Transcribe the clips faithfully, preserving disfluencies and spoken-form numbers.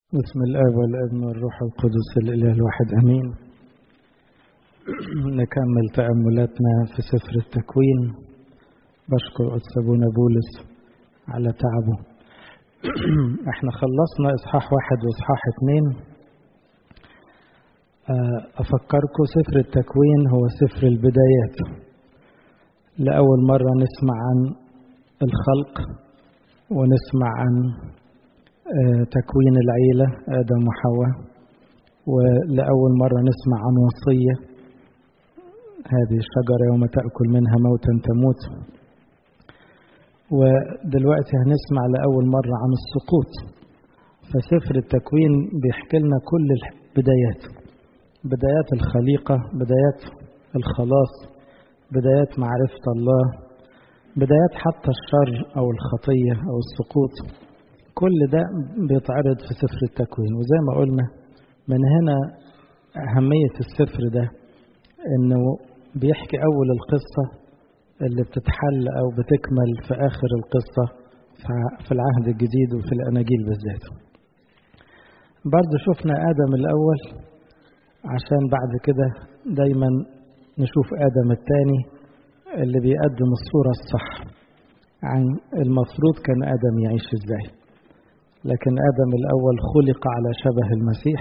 بسم الآب والابن والروح القدس الإله الواحد أمين. نكمل تأملاتنا في سفر التكوين. بشكر قدس أبونا بولس على تعبه. احنا خلصنا إصحاح واحد وإصحاح اتنين. أفكركم سفر التكوين هو سفر البدايات. لأول مرة نسمع عن الخلق ونسمع عن تكوين العيلة آدم وحواء، ولأول مرة نسمع عن وصية هذه الشجرة يوم تأكل منها موتا تموت. ودلوقتي هنسمع لأول مرة عن السقوط. فسفر التكوين بيحكي لنا كل البدايات، بدايات الخليقة، بدايات الخلاص، بدايات معرفة الله، بدايات حتى الشر أو الخطية أو السقوط. كل ده بيتعرض في سفر التكوين. وزي ما قلنا من هنا أهمية السفر ده، إنه بيحكي أول القصة اللي بتتحل أو بتكمل في آخر القصة في العهد الجديد وفي الأناجيل بالذات. برضو شفنا آدم الأول، عشان بعد كده دايما نشوف آدم الثاني اللي بيقدم الصورة الصح عن المفروض كان آدم يعيش إزاي. لكن آدم الأول خلق على شبه المسيح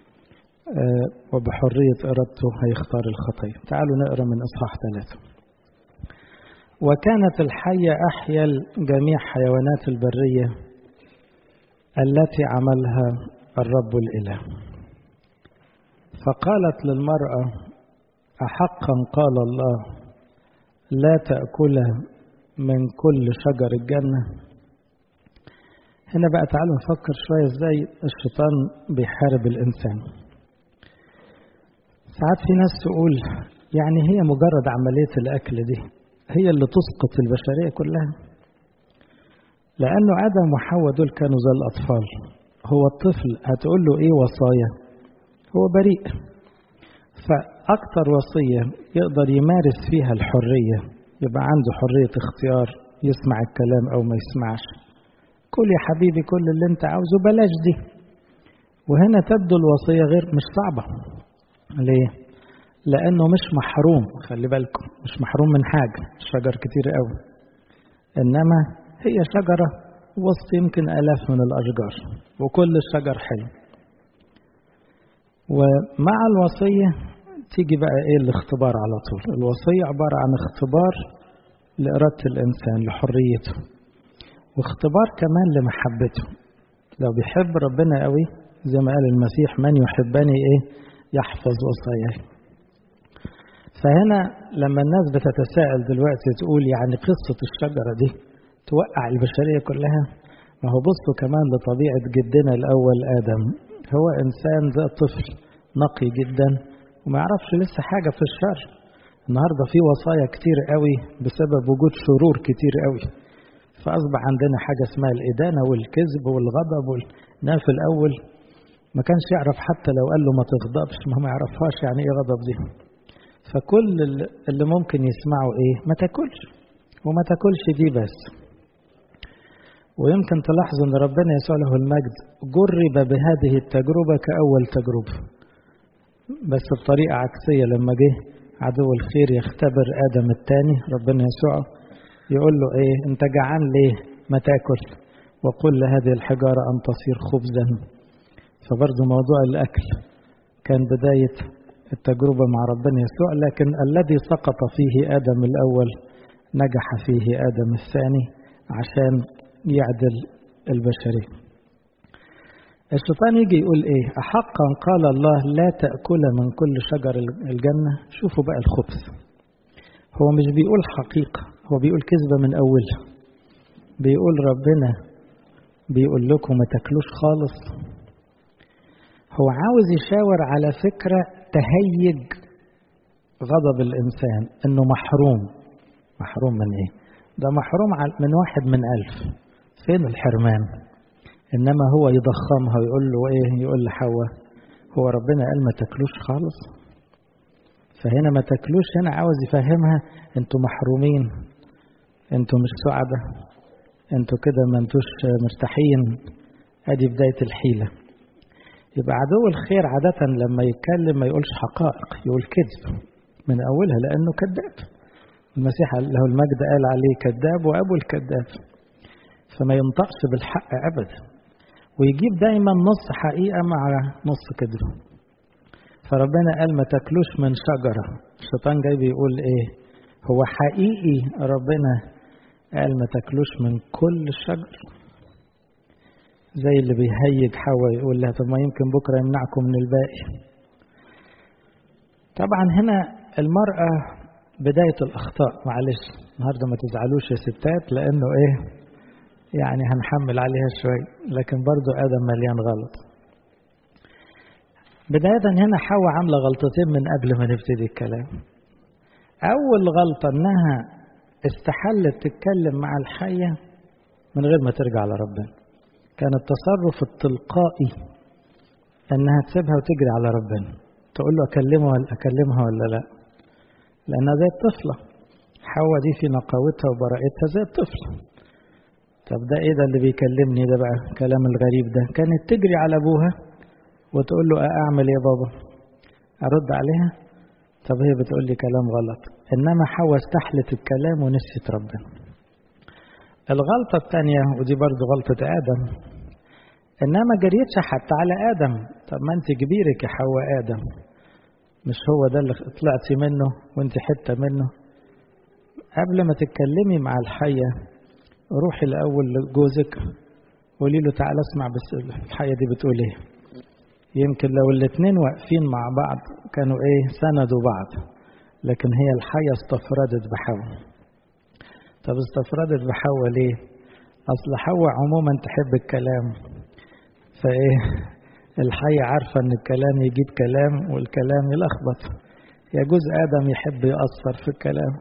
وبحرية إرادته هيختار الخطية. تعالوا نقرأ من إصحاح ثلاثة. وكانت الحية أحيا جميع حيوانات البرية التي عملها الرب الإله. فقالت للمرأة: أحقا قال الله لا تأكل من كل شجر الجنة؟ هنا بقى تعالوا نفكر شوية ازاي الشيطان بيحارب الإنسان. ساعات في ناس تقول يعني هي مجرد عملية الأكل دي هي اللي تسقط البشرية كلها، لأنه آدم وحواء دول كانوا زي الأطفال. هو الطفل هتقول له إيه وصايا؟ هو بريء، فأكتر وصية يقدر يمارس فيها الحرية، يبقى عنده حرية اختيار، يسمع الكلام أو ما يسمعش. كل يا حبيبي كل اللي انت عاوزه، بلاش دي. وهنا تبدو الوصية غير مش صعبة. ليه؟ لأنه مش محروم. خلي بالكم، مش محروم من حاجة، شجر كتير قوي، إنما هي شجرة وسط يمكن آلاف من الأشجار، وكل الشجر حلو. ومع الوصية تيجي بقى إيه؟ الاختبار على طول. الوصية عبارة عن اختبار لإرادة الإنسان، لحريته، واختبار كمان لمحبته. لو بيحب ربنا قوي زي ما قال المسيح: من يحبني ايه؟ يحفظ وصاياي. فهنا لما الناس بتتساءل دلوقتي تقول يعني قصة الشجرة دي توقع البشرية كلها، ما هو بصوا كمان لطبيعة جدنا الأول آدم. هو إنسان زي طفل نقي جدا وما يعرفش لسه حاجة في الشر. النهاردة في وصايا كتير قوي بسبب وجود شرور كتير قوي، فأصبح عندنا حاجة اسمها الإدانة والكذب والغضب. والناس في الأول ما كانش يعرف، حتى لو قال له ما تغضبش ما ما يعرفهاش يعني إيه غضب دي. فكل اللي ممكن يسمعه إيه؟ ما تاكلش وما تاكلش دي بس. ويمكن تلاحظوا أن ربنا يسوع له المجد جرب بهذه التجربة كأول تجربة، بس بطريقة عكسية. لما جه عدو الخير يختبر آدم الثاني، ربنا يسوع يقول له ايه؟ انت جعان ليه؟ ما تاكل، وقل لهذه الحجارة ان تصير خبزا. فبرضه موضوع الاكل كان بداية التجربة مع ربنا يسوع، لكن الذي سقط فيه آدم الأول نجح فيه آدم الثاني عشان يعدل البشرية. الشيطان يجي يقول ايه؟ أحقا قال الله لا تأكل من كل شجر الجنة. شوفوا بقى الخبث، هو مش بيقول حقيقة، هو بيقول كذبة من أولها. بيقول ربنا بيقول لكم ما تاكلوش خالص. هو عاوز يشاور على فكرة تهيج غضب الإنسان، إنه محروم. محروم من إيه؟ ده محروم من واحد من ألف. فين الحرمان؟ إنما هو يضخمها ويقول له إيه؟ يقول لحواء هو ربنا قال ما تاكلوش خالص. فهنا ما تاكلوش هنا عاوز يفهمها انتوا محرومين، انتوا مش سعداء، انتوا كده ما انتوش مرتاحين. ادي بداية الحيلة. يبقى عدو الخير عادة لما يتكلم ما يقولش حقائق، يقول كذب من أولها لأنه كذاب. المسيح له المجد قال عليه كذاب وأبو الكذاب، فما ينطقش بالحق أبدا، ويجيب دايما نص حقيقة مع نص كذب. فربنا قال ما تاكلوش من شجرة، الشيطان جاي بيقول إيه؟ هو حقيقي ربنا قال ما تاكلوش من كل شجر، زي اللي بيهيج حواء يقول لها طب ما يمكن بكرة يمنعكم من الباقي. طبعا هنا المرأة بداية الأخطاء، معلش النهاردة ما تزعلوش يا ستات لأنه إيه يعني هنحمل عليها شوي، لكن برضو آدم مليان غلط. بداية هنا حواء عاملة غلطتين من قبل ما نبتدي الكلام. أول غلطة إنها استحلت تتكلم مع الحية من غير ما ترجع لربنا. كان التصرف التلقائي إنها تسيبها وتجري على ربنا، تقول له أكلمها ولا أكلمها ولا لا، لأنها زي الطفلة. حواء دي في نقاوتها وبراءتها زي الطفلة. طب ده إيه ده اللي بيكلمني ده بقى كلام الغريب ده؟ كانت تجري على أبوها وتقول له أعمل إيه بابا؟ أرد عليها؟ طب هي بتقول لي كلام غلط. إنما حواء استحلت الكلام ونسيت ربنا. الغلطة الثانية ودي برضو غلطة آدم، إنما جريتش حتى على آدم. طب ما أنت كبيرك يا حواء آدم، مش هو ده اللي طلعتي منه وأنت حتة منه؟ قبل ما تتكلمي مع الحية روحي الأول لجوزك قولي له تعالى اسمع بس الحية دي بتقول إيه. يمكن لو الاثنين واقفين مع بعض كانوا إيه سندوا بعض، لكن هي الحية استفردت بحواء. طب استفردت بحواء ليه؟ أصل حواء عموما تحب الكلام، فإيه الحية عارفة أن الكلام يجيب كلام والكلام يلخبط. يجوز آدم يحب يأثر في الكلام.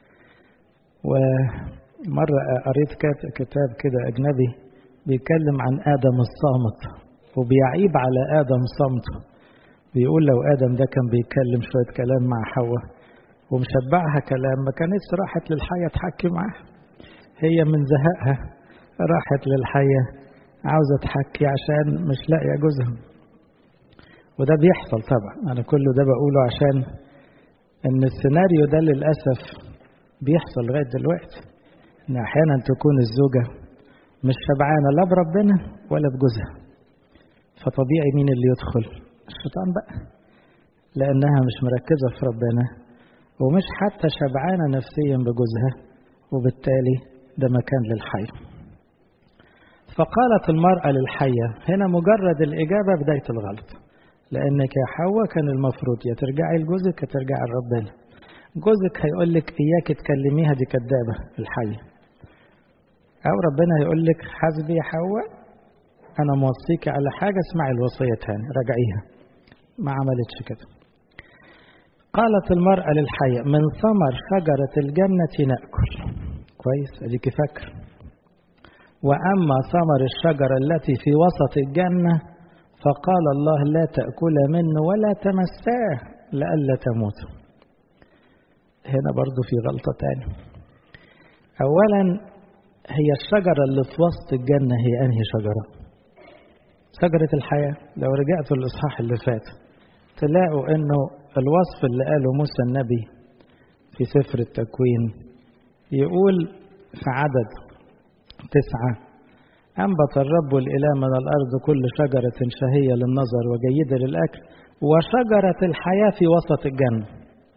ومرة قريت كتاب كده أجنبي بيتكلم عن آدم الصامت وبيعيب على آدم صمته. بيقول لو آدم ده كان بيتكلم شوية كلام مع حواء ومشبعها كلام ما كانتش راحت للحية تحكي معها. هي من زهقها راحت للحية عاوزة تحكي عشان مش لاقية جوزها. وده بيحصل طبعا، أنا كله ده بقوله عشان إن السيناريو ده للأسف بيحصل لغاية دلوقتي، إن أحيانا تكون الزوجة مش شبعانة لا بربنا ولا بجوزها، فطبيعي مين اللي يدخل؟ الشيطان بقى، لأنها مش مركزة في ربنا ومش حتى شبعانة نفسيا بجوزها، وبالتالي ده مكان للحي. فقالت المرأة للحية، هنا مجرد الإجابة بداية الغلط، لأنك يا حواء كان المفروض يا ترجعي لجوزك يا ترجعي لربنا. جوزك هيقول لك إياك تكلميها دي كدابة الحية، أو ربنا هيقول لك حسبي يا حواء أنا موصيك على حاجة اسمعي الوصية تاني رجعيها. ما عملتش كده. قالت المرأة للحية من ثمر شجرة الجنة نأكل. كويس أديك فكر. وأما ثمر الشجرة التي في وسط الجنة فقال الله لا تأكل منه ولا تمساه لئلا تموت. هنا برضو في غلطة تانية. أولا هي الشجرة اللي في وسط الجنة هي أنهي شجرة؟ شجرة الحياة. لو رجعتوا الإصحاح اللي فات تلاقوا أنه الوصف اللي قاله موسى النبي في سفر التكوين يقول في عدد تسعة أنبت الرب الإله من الأرض كل شجرة شهية للنظر وجيدة للأكل وشجرة الحياة في وسط الجنة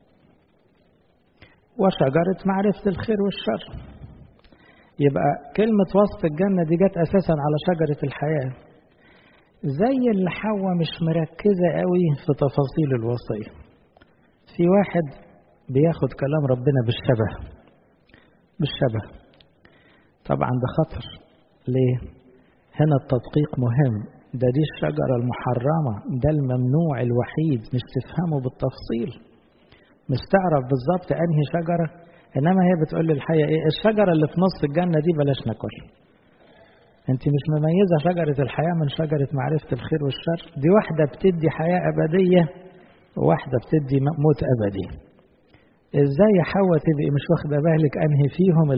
وشجرة معرفة الخير والشر. يبقى كلمة وسط الجنة دي جت أساسا على شجرة الحياة. زي اللي حواء مش مركزة قوي في تفاصيل الوصية. في واحد بياخد كلام ربنا بالشبه بالشبه طبعا ده خطر. ليه؟ هنا التدقيق مهم. ده دي الشجرة المحرمة، ده الممنوع الوحيد، مش تفهمه بالتفصيل، مش تعرف بالظبط أنهي شجرة. إنما هي بتقول للحية إيه؟ الشجرة اللي في نص الجنة دي بلاش ناكل. أنت مش مميزة شجرة الحياة من شجرة معرفة الخير والشر. دي واحدة بتدي حياة أبدية وواحدة بتدي موت أبدي. إزاي يا حواء تبقي مش واخدة بالك أنهي فيهم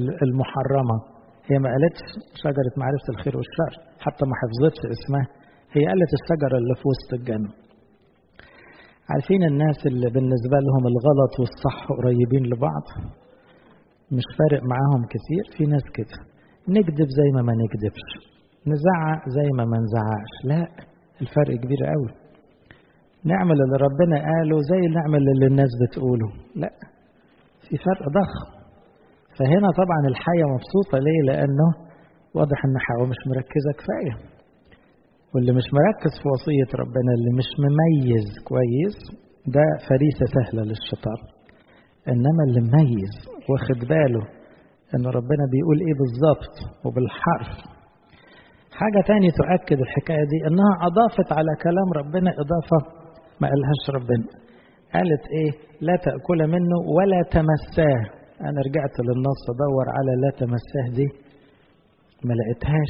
المحرمة؟ هي ما قالتش شجرة معرفة الخير والشر، حتى ما حفظتش اسمها. هي قالت الشجرة اللي في وسط الجنة. عارفين الناس اللي بالنسبة لهم الغلط والصح قريبين لبعض، مش فارق معاهم كتير. في ناس كده، نكذب زي ما ما نكذبش، نزعق زي ما ما نزعقش. لا، الفرق كبير قوي. نعمل اللي ربنا قاله زي نعمل اللي الناس بتقوله، لا، في فرق ضخم. فهنا طبعا الحية مبسوطة ليه؟ لأنه واضح ان حواء مش مركزة كفاية. واللي مش مركز في وصية ربنا، اللي مش مميز كويس، ده فريسة سهلة للشيطان. انما اللي مميز واخد باله ان ربنا بيقول ايه بالظبط وبالحرف. حاجة تاني تؤكد الحكاية دي، انها اضافت على كلام ربنا اضافة ما قالهاش ربنا. قالت ايه؟ لا تأكل منه ولا تمساه. انا رجعت للنص ادور على لا تمساه دي، ما لقيتهاش.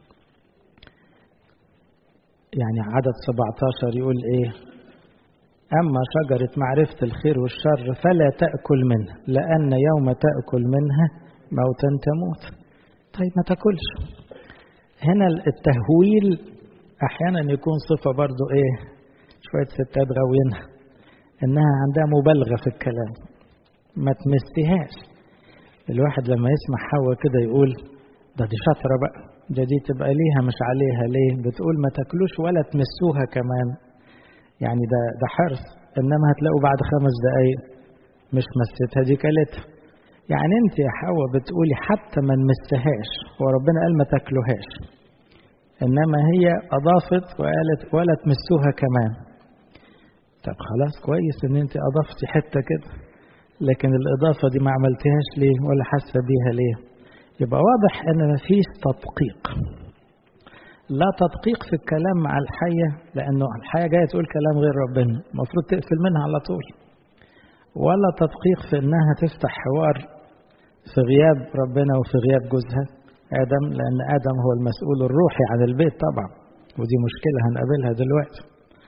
يعني عدد سبعتاشر يقول ايه؟ اما شجرة معرفة الخير والشر فلا تأكل منها، لان يوم تأكل منها موتا تموت. طيب ما تاكلش. هنا التهويل احيانا يكون صفة برضو ايه، شوية ستات غاوينها، انها عندها مبالغة في الكلام، ما تمسيهاش. الواحد لما يسمع حواء كده يقول ده دي شاطرة بقى، ده دي تبقى ليها مش عليها. ليه بتقول ما تاكلوش ولا تمسوها كمان؟ يعني ده ده حرص. انما هتلاقوا بعد خمس دقايق مش مسيتها دي كلتها. يعني انت يا حواء بتقولي حتى ما نمسهاش، وربنا قال ما تاكلوهاش، انما هي اضافت وقالت ولا تمسوها كمان. طب خلاص كويس ان انت اضفتي حته كده، لكن الاضافه دي ما عملتهاش ليه ولا حاسه بيها ليه؟ يبقى واضح ان مفيش تدقيق. لا تدقيق في الكلام مع الحيه، لانه الحيه جايه تقول كلام غير ربنا، المفروض تقفل منها على طول. ولا تدقيق في انها تفتح حوار في غياب ربنا وفي غياب جوزها ادم، لان ادم هو المسؤول الروحي عن البيت طبعا، ودي مشكله هنقابلها دلوقتي.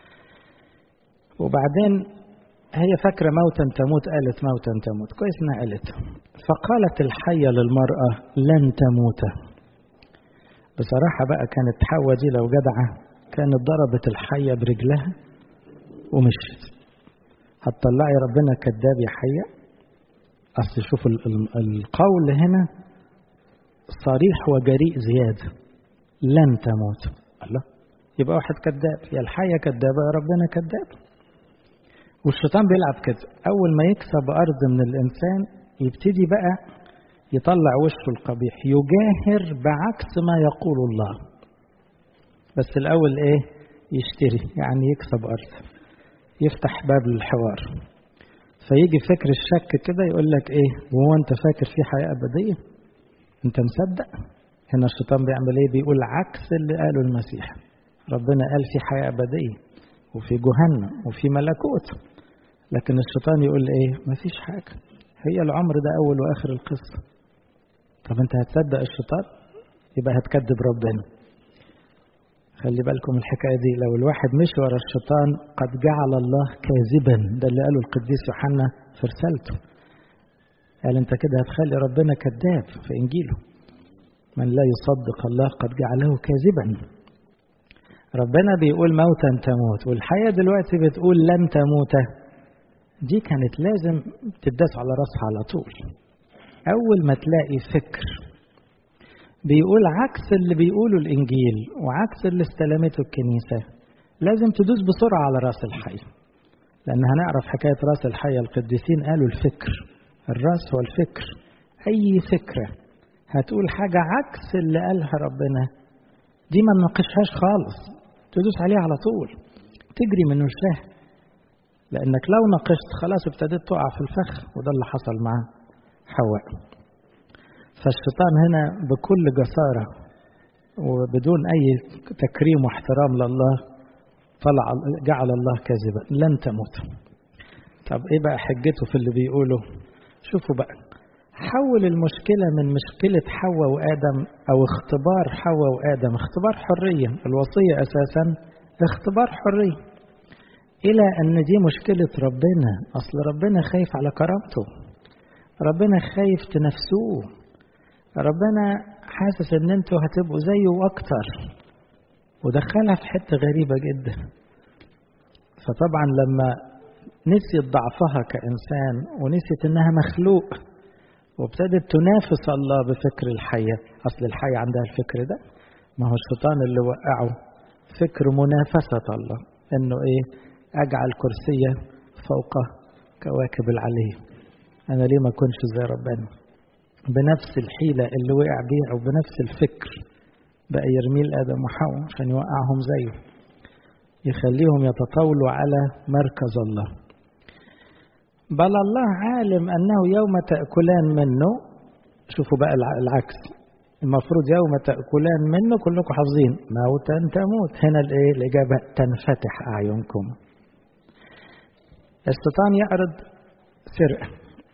وبعدين هي فاكره موتا تموت، قالت موتا تموت، كويس انها قالت. فقالت الحيه للمراه لن تموت. بصراحه بقى كانت حواء دي لو جدعه كانت ضربت الحيه برجلها ومشت. هتطلعي ربنا كذاب يا حيه؟ اصل شوف القول هنا صريح وجريء زياده، لن تموت. الله، يبقى واحد كذاب، يا الحيه كذابه يا ربنا كذاب. والشيطان بيلعب كده، اول ما يكسب ارض من الانسان يبتدي بقى يطلع وشه القبيح، يجاهر بعكس ما يقول الله. بس الاول ايه؟ يشتري، يعني يكسب ارض، يفتح باب للحوار. فيجي فكر الشك كده يقول لك ايه، وهو انت فاكر في حياه ابديه؟ انت مصدق؟ هنا الشيطان بيعمل ايه؟ بيقول عكس اللي قاله المسيح. ربنا قال في حياه ابديه وفي جهنم وفي ملكوت، لكن الشيطان يقول ايه؟ مفيش حاجه، هي العمر ده اول واخر القصه. طب انت هتصدق الشيطان؟ يبقى هتكذب ربنا. خلي بالكم الحكايه دي، لو الواحد مشي ورا الشيطان قد جعل الله كاذبا، ده اللي قاله القديس يوحنا في رسالته. قال انت كده هتخلي ربنا كذاب في انجيله، من لا يصدق الله قد جعله كاذبا. ربنا بيقول موتا تموت، والحياه دلوقتي بتقول لن تموت. دي كانت لازم تداس على راسها على طول. اول ما تلاقي فكر بيقول عكس اللي بيقوله الانجيل وعكس اللي استلمته الكنيسه، لازم تدوس بسرعه على راس الحي. لان هنعرف حكايه راس الحي، القديسين قالوا الفكر، الراس هو الفكر. اي فكره هتقول حاجه عكس اللي قالها ربنا، دي ما نناقشهاش خالص، تدوس عليها على طول، تجري من وشها. لانك لو ناقشت خلاص ابتديت تقع في الفخ، وده اللي حصل مع حواء. فالشيطان هنا بكل جسارة وبدون أي تكريم واحترام لله طلع جعل الله كاذبا، لن تموت. طب إيه بقى حجته في اللي بيقوله؟ شوفوا بقى، حول المشكلة من مشكلة حواء وآدم أو اختبار حواء وآدم، اختبار حرية، الوصية أساسا اختبار حرية، إلى أن دي مشكلة ربنا. أصل ربنا خايف على كرامته، ربنا خايف تنافسوه، ربنا حاسس ان انتوا هتبقوا زيه واكتر، ودخلها في حتة غريبة جدا. فطبعا لما نسيت ضعفها كإنسان ونسيت إنها مخلوق وابتدت تنافس الله بفكر الحية، أصل الحية عندها الفكر ده، ما هو الشيطان اللي وقعه فكر منافسة الله، إنه إيه؟ أجعل كرسية فوق كواكب العلي، أنا ليه ما كنش زي ربنا؟ بنفس الحيلة اللي وقع بيها أو بنفس الفكر بقى يرميل آدم وحواء عشان يوقعهم زيه، يخليهم يتطاولوا على مركز الله. بل الله عالم أنه يوم تأكلان منه، شوفوا بقى العكس، المفروض يوم تأكلان منه كلكم حافظين موتا تموت، هنا الإيه؟ الإجابة تنفتح أعينكم. الشيطان يعرض سرقة،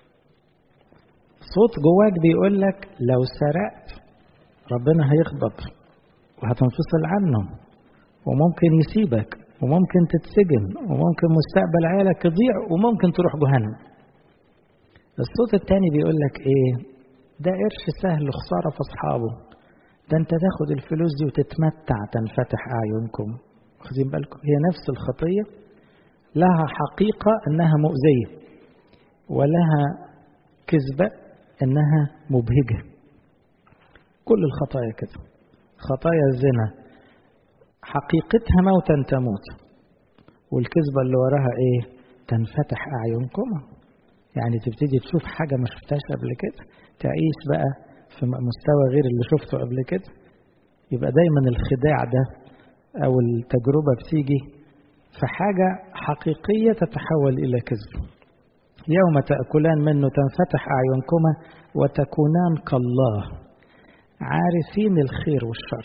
صوت جواك بيقول لك لو سرقت ربنا هيغضب وهتنفصل عنه وممكن يسيبك وممكن تتسجن وممكن مستقبل عيالك يضيع وممكن تروح جهنم. الصوت التاني بيقول لك ايه؟ ده قرش سهل خسارة في اصحابه، ده انت تاخد الفلوس دي وتتمتع تنفتح اعينكم. واخدين بالكم؟ هي نفس الخطية لها حقيقة انها مؤذية ولها كذبة انها مبهجة. كل الخطايا كده، خطايا الزنا حقيقتها موتا تموت، والكذبة اللي وراها ايه؟ تنفتح اعينكم، يعني تبتدي تشوف حاجة ما شفتهاش قبل كده، تعيش بقى في مستوى غير اللي شفته قبل كده. يبقى دايما الخداع ده او التجربة بتيجي في حاجة حقيقية تتحول الى كذب. يوم تأكلان منه تنفتح اعينكما وتكونان كالله عارفين الخير والشر.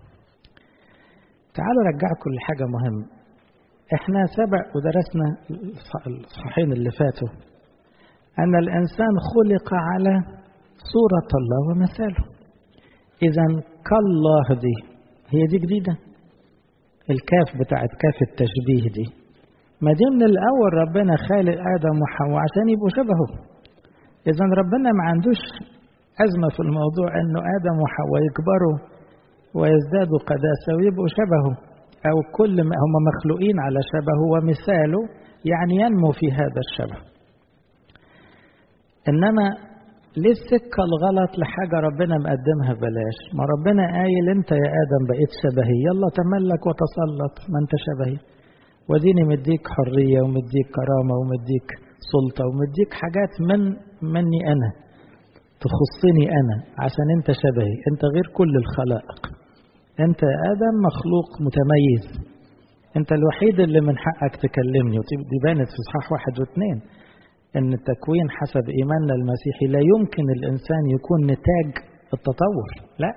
تعالوا رجعكم لحاجة مهمة. احنا سبق ودرسنا الصحيحين اللي فاتوا أن الإنسان خلق على صورة الله ومثاله. إذا كالله دي هي دي جديدة، الكاف بتاعت كاف التشبيه دي، ما دي من الأول ربنا خالق آدم وحواء عشان يبقوا شبهه. إذا ربنا ما عندوش أزمة في الموضوع أنه آدم وحواء يكبروا ويزدادوا قداسة ويبقوا شبهه، أو كل ما هم مخلوقين على شبهه ومثاله، يعني ينمو في هذا الشبه. إنما ليه السكة الغلط لحاجة ربنا مقدمها بلاش؟ ما ربنا قايل أنت يا آدم بقيت شبهي، يلا تملك وتسلط، ما أنت شبهي، وديني مديك حرية ومديك كرامة ومديك سلطة ومديك حاجات من مني أنا تخصني أنا عشان أنت شبهي، أنت غير كل الخلائق، أنت يا آدم مخلوق متميز، أنت الوحيد اللي من حقك تكلمني. ودي بانت في إصحاح واحد واثنين أن التكوين حسب إيماننا المسيحي لا يمكن الإنسان يكون نتاج التطور، لا،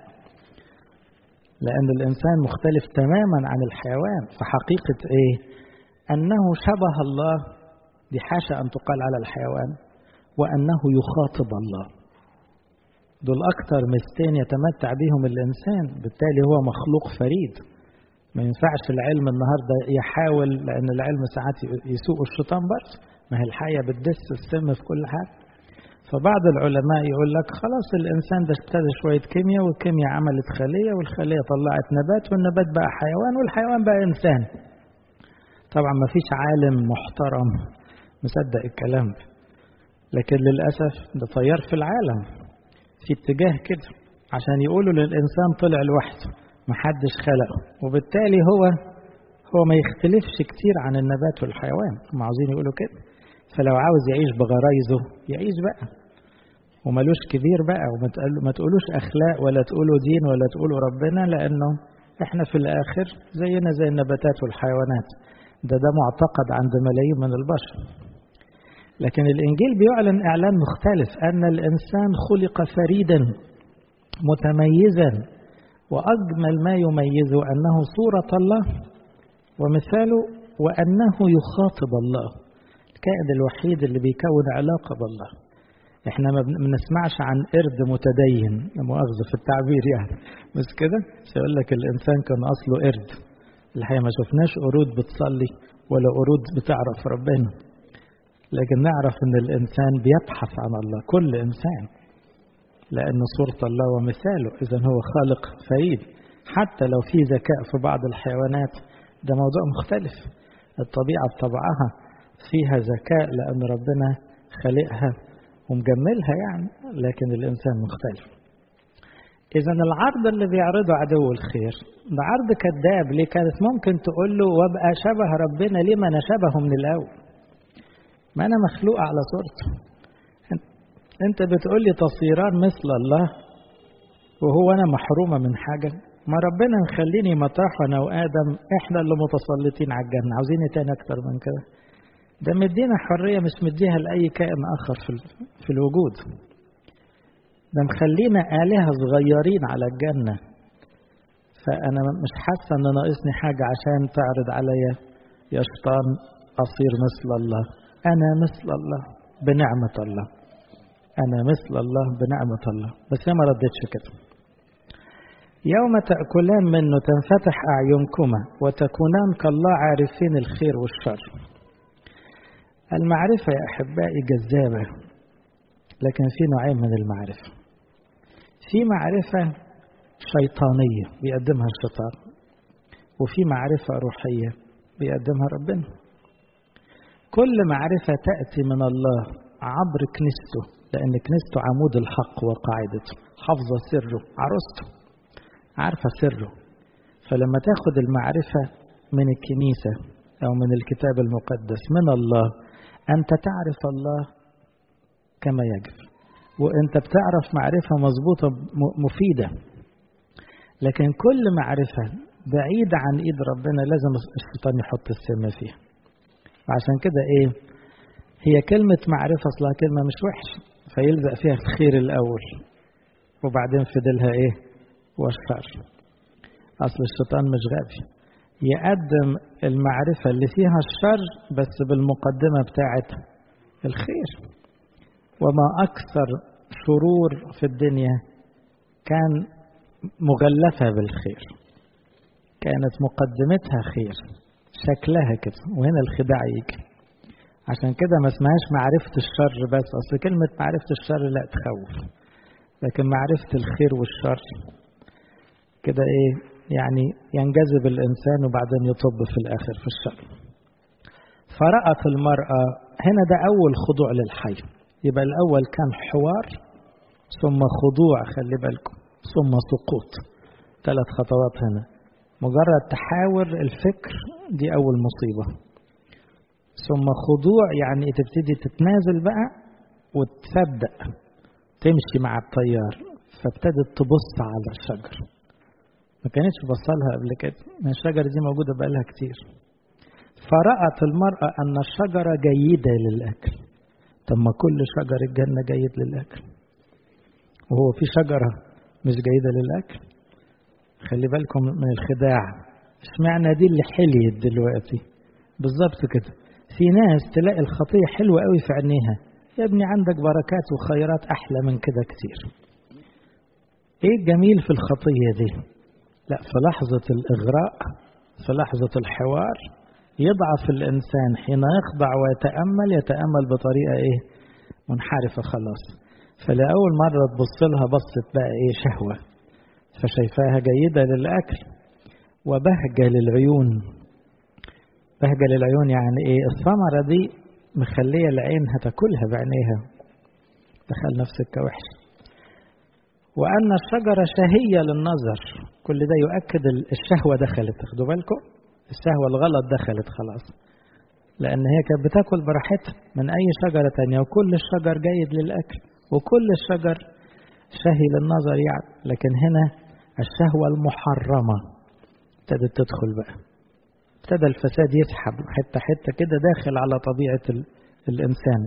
لأن الإنسان مختلف تماما عن الحيوان. فحقيقة إيه؟ أنه شبه الله، دي حاشا أن تقال على الحيوان، وأنه يخاطب الله، دول أكتر مستين يتمتع بهم الإنسان، بالتالي هو مخلوق فريد. ما ينفعش العلم النهاردة يحاول، لأن العلم ساعات يسوق الشيطان برضه، ما هي الحية بتدس السم في كل حاجة. فبعض العلماء يقول لك خلاص الإنسان ده ابتدى شوية كيمياء، والكيمياء عملت خلية، والخلية طلعت نبات، والنبات بقى حيوان، والحيوان بقى إنسان. طبعا ما فيش عالم محترم مصدق الكلام ده، لكن للأسف ده طيار في العالم في اتجاه كده عشان يقولوا للإنسان طلع لوحده محدش خلقه، وبالتالي هو هو ما يختلفش كتير عن النبات والحيوان، هم عاوزين يقولوا كده. فلو عاوز يعيش بغرايزه يعيش بقى وملوش كبير بقى، وما تقولوش أخلاق ولا تقولوا دين ولا تقولوا ربنا، لأنه احنا في الآخر زينا زي النباتات والحيوانات. ده ده معتقد عند ملايين من البشر. لكن الإنجيل بيعلن إعلان مختلف، أن الإنسان خلق فريدا متميزا، وأجمل ما يميزه أنه صورة الله ومثاله، وأنه يخاطب الله، الكائن الوحيد اللي بيكون علاقة بالله. احنا ما بنسمعش عن قرد متدين، مؤاخذة في التعبير يعني، بس كده سيقول لك الإنسان كان أصله قرد. الحقيقة ما شفناش قرود بتصلي ولا قرود بتعرف ربنا، لكن نعرف أن الإنسان بيبحث عن الله، كل إنسان، لأنه صورة الله ومثاله، إذن هو خالق فريد. حتى لو في ذكاء في بعض الحيوانات ده موضوع مختلف. الطبيعة بطبعها فيها ذكاء لأن ربنا خلقها ومجملها يعني، لكن الإنسان مختلف. إذا العرض اللي بيعرضه عدو الخير ده عرض كذاب. ليه؟ كانت ممكن تقول له وابقى شبه ربنا، ليه ما أنا شبهه من الأول؟ ما أنا مخلوق على صورته. أنت بتقول لي تصيران مثل الله وهو أنا محرومة من حاجة؟ ما ربنا مخليني مطرح أنا وآدم إحنا اللي متسلطين على الجنة، عاوزين تاني أكتر من كده؟ ده مدينا حرية مش مديها لأي كائن آخر في في الوجود. ده مخلينا آلهة صغيرين على الجنة. فأنا مش حاسة إن ناقصني حاجة عشان تعرض عليا يا شيطان أصير مثل الله. أنا مثل الله بنعمة الله، أنا مثل الله بنعمة الله. بس هي ما ردتش كده. يوم تأكلان منه تنفتح أعينكما وتكونان كالله عارفين الخير والشر. المعرفة يا أحبائي جذابة، لكن في نوعين من المعرفة. في معرفة شيطانية بيقدمها الشيطان، وفي معرفة روحية بيقدمها ربنا. كل معرفة تأتي من الله عبر كنيسته، لأن كنيسته عمود الحق وقاعدته، حافظة سره، عروسته عارفة سره. فلما تاخد المعرفة من الكنيسة أو من الكتاب المقدس من الله، أنت تعرف الله كما يجب، وأنت بتعرف معرفة مظبوطة مفيدة. لكن كل معرفة بعيدة عن إيد ربنا لازم الشيطان يحط السم فيها. وعشان كده إيه، هي كلمة معرفة أصلها كلمة مش وحش، فيلزق فيها الخير الأول وبعدين فضلها إيه والشر. أصل الشيطان مش غبي، يقدم المعرفة اللي فيها الشر بس بالمقدمة بتاعت الخير. وما أكثر شرور في الدنيا كان مغلفة بالخير، كانت مقدمتها خير، شكلها كده، وهنا الخداع يجي. عشان كده ما اسمهاش معرفة الشر بس، أصل كلمة معرفة الشر لا تخوف، لكن معرفة الخير والشر كده إيه يعني ينجذب الإنسان وبعدين يطب في الآخر في الشر. فرأت المرأة هنا ده أول خضوع للحي. يبقى الأول كان حوار، ثم خضوع، خلي بالكم، ثم سقوط. ثلاث خطوات هنا. مجرد تحاور الفكر دي أول مصيبة، ثم خضوع يعني تبتدي تتنازل بقى وتصدق تمشي مع التيار. فابتدت تبص على الشجر، ما كانتش بصلها قبل كده، الشجرة دي موجودة بقالها كتير. فرأت المرأة أن الشجرة جيدة للأكل. طب ما كل شجر الجنة جيد للأكل، وهو في شجرة مش جيدة للأكل؟ خلي بالكم من الخداع. اشمعنى دي اللي حليت دلوقتي؟ بالظبط كده. في ناس تلاقي الخطية حلوة قوي في عينيها، يا ابني عندك بركات وخيرات أحلى من كده كتير. ايه الجميل في الخطية دي؟ لا، في لحظة الإغراء، في لحظة الحوار يضعف الإنسان. حين يخضع ويتأمل يتأمل بطريقة إيه منحرفة خلاص. فلأول مرة تبص لها بصت بقى إيه شهوة، فشايفاها جيدة للأكل وبهجة للعيون. بهجة للعيون يعني إيه؟ الثمرة دي مخلية العين هتاكلها بعينيها، دخل نفسك وحش. وأن الشجرة شهية للنظر، كل ده يؤكد الشهوة دخلت. خدوا بالكم، الشهوة الغلط دخلت خلاص، لأن هي كانت بتاكل براحتها من أي شجرة تانية، وكل الشجر جيد للأكل وكل الشجر شهي للنظر يعني. لكن هنا الشهوة المحرمة ابتدت تدخل بقى، ابتدى الفساد يسحب حتة حتة كده داخل على طبيعة الإنسان.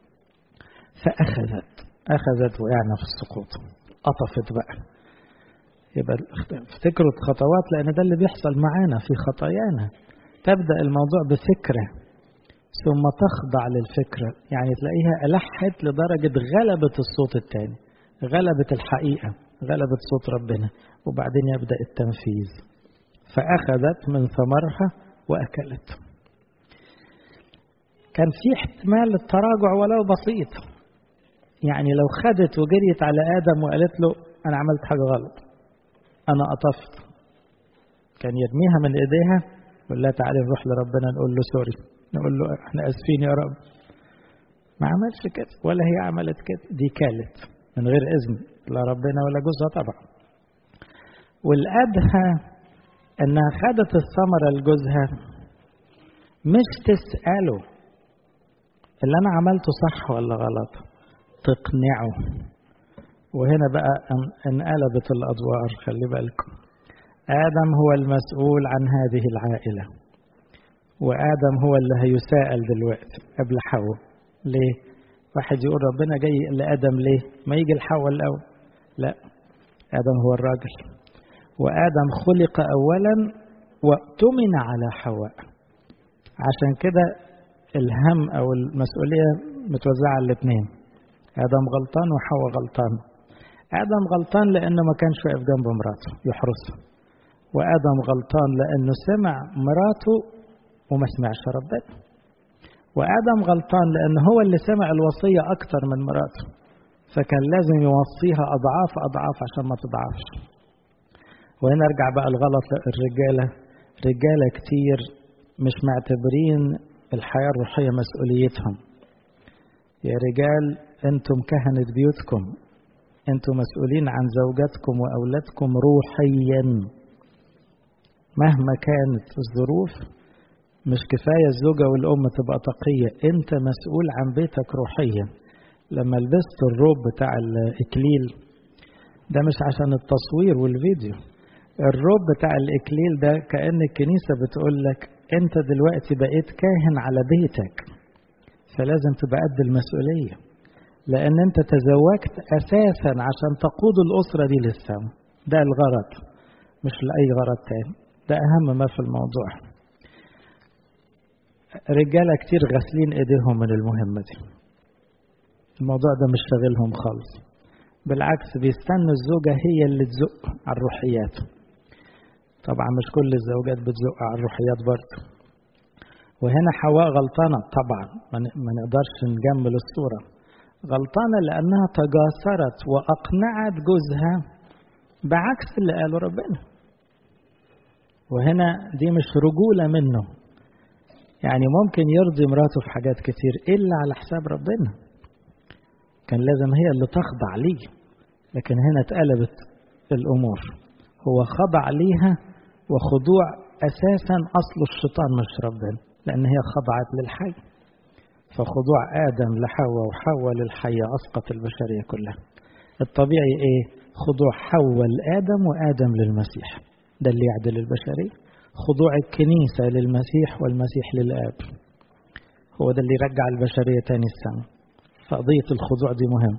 فأخذت أخذت وقعنا في السقوط، قطفت بقى. يبقى افتكروا الخطوات، لأن ده اللي بيحصل معانا في خطايانا. تبدأ الموضوع بفكرة ثم تخضع للفكرة، يعني تلاقيها ألحت لدرجة غلبت الصوت التاني، غلبت الحقيقة، غلبت صوت ربنا، وبعدين يبدأ التنفيذ. فأخذت من ثمرها وأكلت. كان في احتمال التراجع ولو بسيط، يعني لو خدت وجريت على آدم وقالت له أنا عملت حاجة غلط، أنا قطفت، كان يرميها من ايديها يقول لها تعالي نروح لربنا نقول له سوري، نقول له احنا اسفين يا رب. ما عملش كده ولا هي عملت كده، دي كالت من غير اذن لا ربنا ولا جوزها طبعا. والادهى انها خدت الثمره لجوزها مش تساله اللي انا عملته صح ولا غلط، تقنعه. وهنا بقى انقلبت الادوار. خلي بالكم، ادم هو المسؤول عن هذه العائله، وادم هو اللي هيسائل دلوقتي قبل حواء. ليه؟ واحد يقول ربنا جاي لادم ليه؟ ما يجي لحواء الاول. لا، ادم هو الراجل، وادم خلق اولا واؤتمن على حواء. عشان كده الهم او المسؤوليه متوزعه على الاثنين. ادم غلطان وحواء غلطان. ادم غلطان لانه ما كانش واقف جنب مراته يحرسها، وادم غلطان لانه سمع مراته وما سمعش ربنا. وادم غلطان لانه هو اللي سمع الوصيه اكتر من مراته، فكان لازم يوصيها اضعاف اضعاف عشان ما تضعفش. وهنا ارجع بقى الغلط الرجاله. رجاله كتير مش معتبرين الحياه الروحيه مسؤوليتهم. يا رجال انتم كهنه بيوتكم، انتم مسؤولين عن زوجاتكم واولادكم روحيا مهما كانت الظروف. مش كفايه الزوجه والام تبقى تقيه، انت مسؤول عن بيتك روحيا. لما لبست الروب بتاع الاكليل ده مش عشان التصوير والفيديو، الروب بتاع الاكليل ده كأن الكنيسه بتقول لك انت دلوقتي بقيت كاهن على بيتك، فلازم تبقى قد المسؤوليه، لأن أنت تزوجت أساسا عشان تقود الأسرة دي للسماء. ده الغرض، مش لأي غرض تاني. ده أهم ما في الموضوع. رجالة كتير غسلين إيديهم من المهمة دي، الموضوع ده مش شاغلهم خالص. بالعكس بيستنوا الزوجة هي اللي تزق على الروحيات. طبعا مش كل الزوجات بتزق على الروحيات برضه. وهنا حواء غلطانة طبعا، ما نقدرش نجمل الصورة. غلطانة لأنها تجاسرت وأقنعت جوزها بعكس اللي قاله ربنا. وهنا دي مش رجولة منه، يعني ممكن يرضي مراته في حاجات كتير إلا على حساب ربنا. كان لازم هي اللي تخضع ليه، لكن هنا اتقلبت الأمور. هو خضع ليها، وخضوع أساسا أصل الشيطان مش ربنا، لأن هي خضعت للحي. فخضوع آدم لحواء وحواء للحية أسقط البشرية كلها. الطبيعي إيه؟ خضوع حواء لآدم وآدم للمسيح، ده اللي يعدل البشرية. خضوع الكنيسة للمسيح والمسيح للآب، هو ده اللي يرجع البشرية تاني السماء. فقضية الخضوع دي مهم.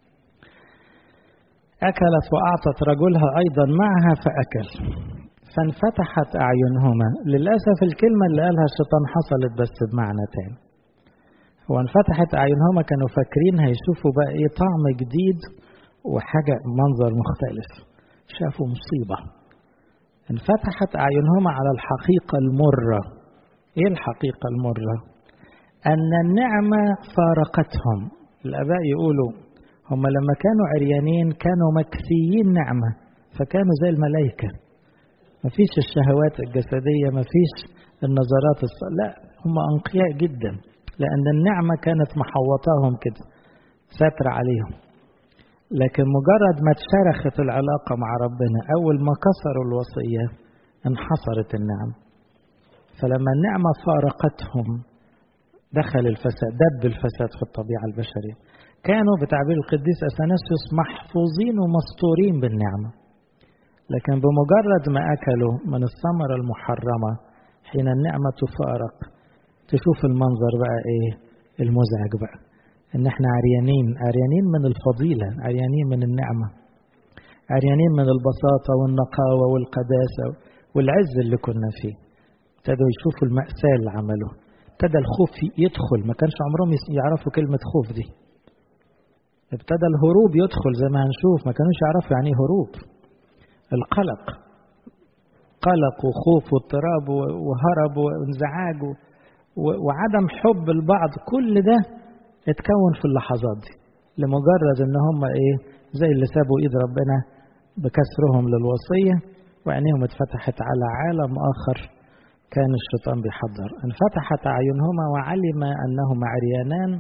أكلت وأعطت رجلها أيضا معها فأكل فانفتحت أعينهما. للأسف الكلمة اللي قالها الشيطان حصلت بس بمعنى تاني. هو انفتحت أعينهما، كانوا فاكرين هيشوفوا بقى إيه طعم جديد وحاجة منظر مختلف، شافوا مصيبة. انفتحت أعينهما على الحقيقة المرة. إيه الحقيقة المرة؟ أن النعمة فارقتهم. الآباء يقولوا هم لما كانوا عريانين كانوا مكسيين نعمة، فكانوا زي الملائكة، مفيش الشهوات الجسدية، مفيش النظرات الص... لا، هم أنقياء جدا، لأن النعمة كانت محوطاهم كده، ساتر عليهم. لكن مجرد ما اتشرخت العلاقة مع ربنا، أول ما كسروا الوصية انحصرت النعمة. فلما النعمة فارقتهم دخل الفساد، دب الفساد في الطبيعة البشرية. كانوا بتعبير القديس أثناسيوس محفوظين ومستورين بالنعمة، لكن بمجرد ما أكلوا من الثمرة المحرمة حين النعمة تفارق، تشوف المنظر بقى إيه المزعج بقى، إن إحنا عريانين، عريانين من الفضيلة، عريانين من النعمة، عريانين من البساطة والنقاوة والقداسة والعز اللي كنا فيه. ابتدوا يشوفوا المأساة اللي عملوه، ابتدى الخوف يدخل، ما كانش عمرهم يعرفوا كلمة خوف دي. ابتدى الهروب يدخل زي ما هنشوف، ما كانوش يعرفوا يعني هروب. القلق، قلق وخوف واضطراب وهرب وانزعاج وعدم حب البعض، كل ده اتكون في اللحظات دي، لمجرد ان هم ايه زي اللي سابوا ايد ربنا بكسرهم للوصية وعينيهم اتفتحت على عالم آخر كان الشيطان بيحضر. انفتحت أعينهما وعلم أنهما عريانان.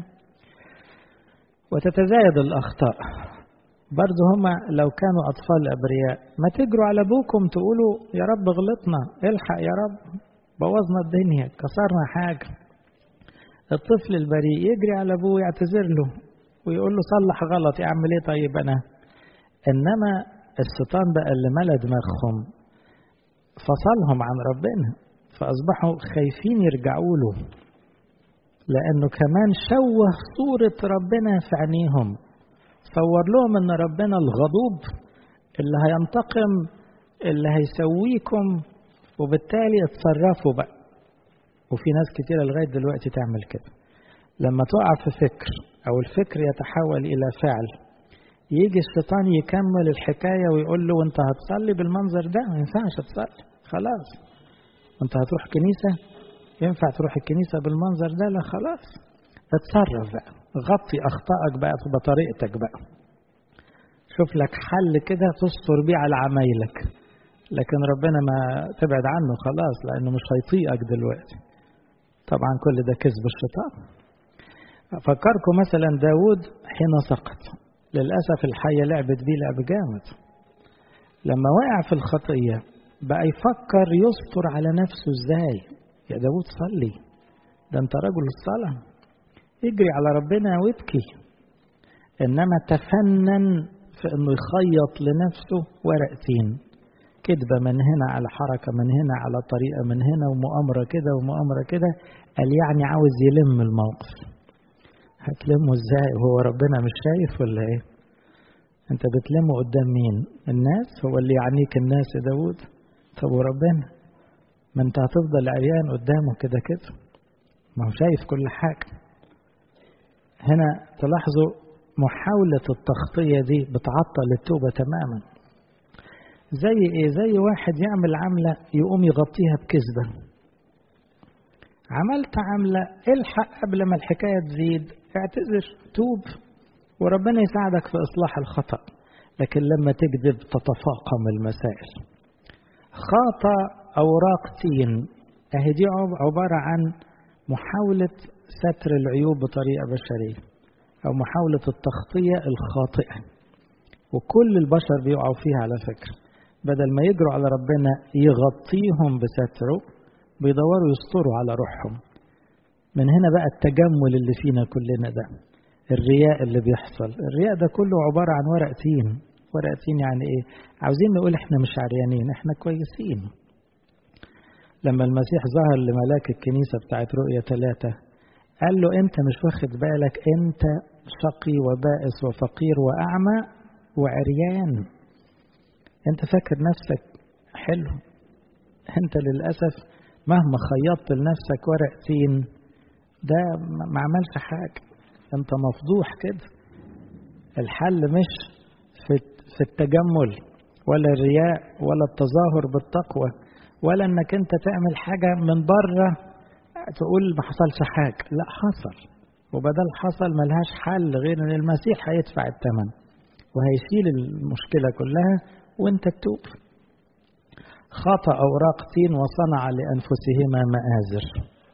وتتزايد الأخطاء برضو. هما لو كانوا أطفال أبرياء ما تجروا على أبوكم تقولوا يا رب غلطنا، الحق يا رب بوظنا الدنيا كسرنا حاجة. الطفل البريء يجري على أبوه يعتذر له ويقول له صلح غلط، يعمل ايه طيب أنا. إنما الشيطان بقى اللي ملا دماغهم فصلهم عن ربنا، فأصبحوا خايفين يرجعوا له، لأنه كمان شوه صورة ربنا في عينيهم. صور لهم أن ربنا الغضوب اللي هينتقم اللي هيسويكم، وبالتالي اتصرفوا بقى. وفي ناس كتيرة لغاية دلوقتي تعمل كده، لما تقع في فكر أو الفكر يتحول إلى فعل يجي الشيطان يكمل الحكاية ويقول له وانت هتصلي بالمنظر ده؟ ما ينفعش تصلي خلاص. انت هتروح كنيسة؟ ينفع تروح الكنيسة بالمنظر ده؟ لا خلاص، اتصرف بقى، غطي أخطائك بقى بطريقتك بقى، شوف لك حل كده تستر بيه على عمايلك. لكن ربنا ما تبعد عنه خلاص، لأنه مش هيطيقك دلوقتي. طبعا كل ده كذب الشيطان. أفكركم مثلا داود حين سقط، للأسف الحية لعبت بيه لعب جامد. لما وقع في الخطية بقى يفكر يستر على نفسه ازاي. يا داود صلي، ده انت رجل الصلاة، اجري على ربنا وابكي. انما تفنن في انه يخيط لنفسه ورقتين، كذبة من هنا على حركة من هنا على طريقة من هنا ومؤامرة كده ومؤامرة كده. قال يعني عاوز يلم الموقف. هتلمه ازاي وهو ربنا مش شايف ولا ايه؟ انت بتلمه قدام مين؟ الناس؟ هو اللي يعنيك الناس يا داود؟ طب وربنا؟ ما انت هتفضل عريان قدامه كده كده، ما هو شايف كل حاجة. هنا تلاحظوا محاولة التغطية دي بتعطل التوبة تماما. زي ايه؟ زي واحد يعمل عملة يقوم يغطيها بكذبة. عملت عملة، الحق قبل ما الحكاية تزيد، اعتذر، توب، وربنا يساعدك في إصلاح الخطأ. لكن لما تكذب تتفاقم المسائل. خاطة أوراق تين، اهي دي عبارة عن محاولة ستر العيوب بطريقة بشرية، أو محاولة التغطية الخاطئة، وكل البشر بيقعوا فيها على فكرة. بدل ما يجروا على ربنا يغطيهم بستره، بيدوروا يستروا على روحهم. من هنا بقى التجمل اللي فينا كلنا ده، الرياء اللي بيحصل. الرياء ده كله عبارة عن ورق تين. ورق تين يعني ايه؟ عاوزين نقول احنا مش عريانين، احنا كويسين. لما المسيح ظهر لملاك الكنيسة بتاعت رؤية ثلاثة قال له انت مش واخد بالك، انت شقي وبائس وفقير وأعمى وعريان. انت فاكر نفسك حلو، انت للأسف مهما خيطت لنفسك ورق تين ده ما عملش حاجة، انت مفضوح كده. الحل مش في في التجمل ولا الرياء ولا التظاهر بالتقوى، ولا انك انت تعمل حاجة من بره تقول ما حصلش حاجة. لا، حصل، وبدل حصل ملهاش حل غير ان المسيح هيدفع الثمن وهيشيل المشكلة كلها وانت تتوب. خطأ أوراق تين وصنع لأنفسهما مآزر.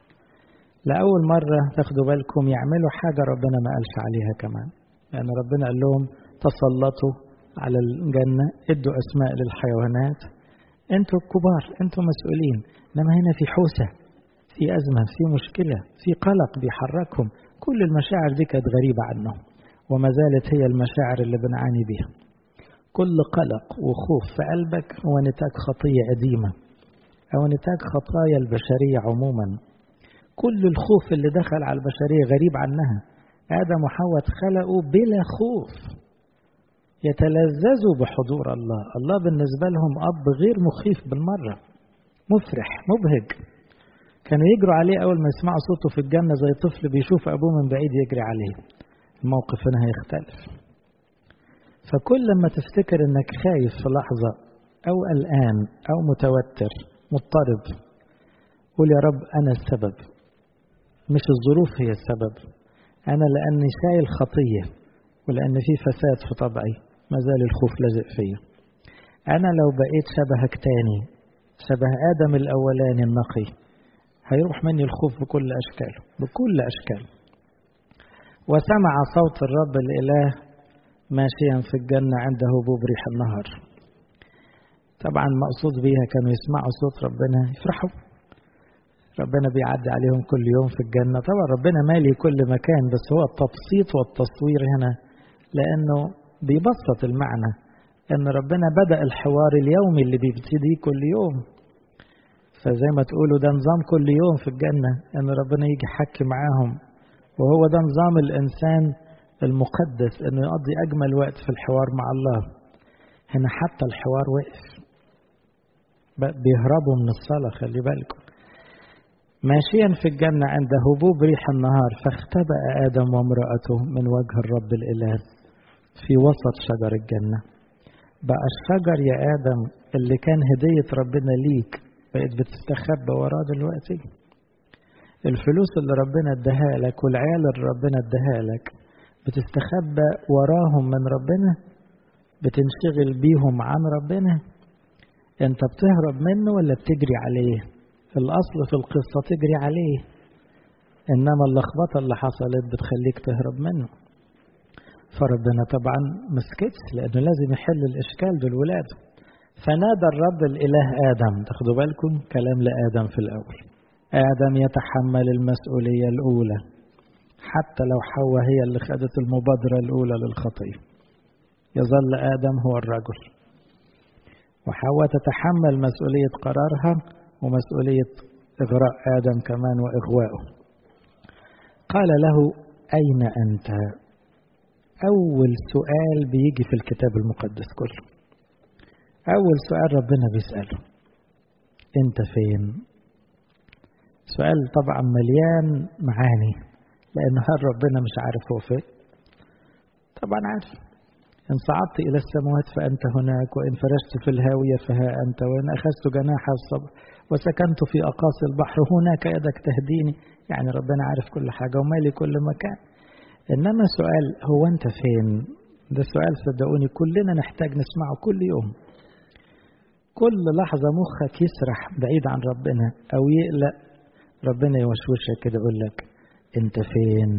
لأول مرة تاخدوا بالكم يعملوا حاجة ربنا ما قالش عليها كمان، لأن يعني ربنا قال لهم تسلطوا على الجنة، ادوا أسماء للحيوانات، انتوا الكبار، انتوا مسؤولين. إنما هنا في حوسة، في أزمة، في مشكلة، في قلق بيحركهم. كل المشاعر دي كانت غريبة عنهم، وما زالت هي المشاعر اللي بنعاني بيها. كل قلق وخوف في قلبك هو نتاج خطية قديمة، أو نتاج خطايا البشرية عموما. كل الخوف اللي دخل على البشرية غريب عنها. آدم وحواء اتخلقوا بلا خوف، يتلذذوا بحضور الله. الله بالنسبة لهم أب غير مخيف بالمرة، مفرح مبهج. كانوا يجروا عليه أول ما يسمعوا صوته في الجنة زي طفل بيشوف أبوه من بعيد يجري عليه. الموقف هنا هيختلف. فكل لما تفتكر أنك خايف في لحظة أو قلقان أو متوتر مضطرب، قول يا رب أنا السبب، مش الظروف هي السبب. أنا لأني شايل خطية، ولأن في فساد في طبعي ما زال الخوف لازق فيا. أنا لو بقيت شبهك تاني، شبه آدم الأولاني النقي، هيروح مني الخوف بكل أشكاله، بكل أشكاله. وسمع صوت الرب الإله ماشيا في الجنة عند هبوب ريح النهار. طبعا مقصود بيها كانوا يسمعوا صوت ربنا يفرحوا، ربنا بيعدي عليهم كل يوم في الجنة. طبعا ربنا مالي كل مكان، بس هو التبسيط والتصوير هنا لأنه بيبسط المعنى، أن ربنا بدأ الحوار اليومي اللي بيبتدي كل يوم. فزي ما تقولوا ده نظام كل يوم في الجنة، أن ربنا يجي يحكي معاهم، وهو ده نظام الإنسان المقدس، أنه يقضي أجمل وقت في الحوار مع الله. هنا حتى الحوار وقف، بيهربوا من الصلاة، خلي بالكم. ماشيا في الجنة عند هبوب ريح النهار، فاختبأ آدم وامرأته من وجه الرب الإله في وسط شجر الجنة. بقى الشجر يا آدم اللي كان هدية ربنا ليك بقيت بتستخبى وراه دلوقتي. الفلوس اللي ربنا اداها لك والعيال اللي ربنا اداها لك بتستخبى وراهم من ربنا، بتنشغل بيهم عن ربنا. انت بتهرب منه ولا بتجري عليه؟ الأصل في القصة تجري عليه، إنما اللخبطة اللي حصلت بتخليك تهرب منه. فربنا طبعا مسكتش، لأنه لازم يحل الإشكال دول ولاده. فنادى الرب الإله آدم. تاخدوا بالكم كلام لآدم في الأول. آدم يتحمل المسؤولية الأولى، حتى لو حواء هي اللي خدت المبادرة الأولى للخطية، يظل آدم هو الرجل، وحواء تتحمل مسؤولية قرارها ومسؤولية إغراء آدم كمان وإغواءه. قال له أين أنت؟ أول سؤال بيجي في الكتاب المقدس كله، أول سؤال ربنا بيسأله أنت فين؟ سؤال طبعا مليان معاني، لأنه هل ربنا مش عارف هو فين؟ طبعا عارف. إن صعدت إلى السماوات فأنت هناك، وإن فرشت في الهاوية فها أنت، وإن أخذت جناح الصبر وسكنت في أقاصي البحر هناك يدك تهديني. يعني ربنا عارف كل حاجة ومالي كل مكان. إنما سؤال هو أنت فين؟ ده سؤال صدقوني كلنا نحتاج نسمعه كل يوم. كل لحظة مخك يسرح بعيد عن ربنا أو يقلق، ربنا يوشوشك كده يقول لك أنت فين؟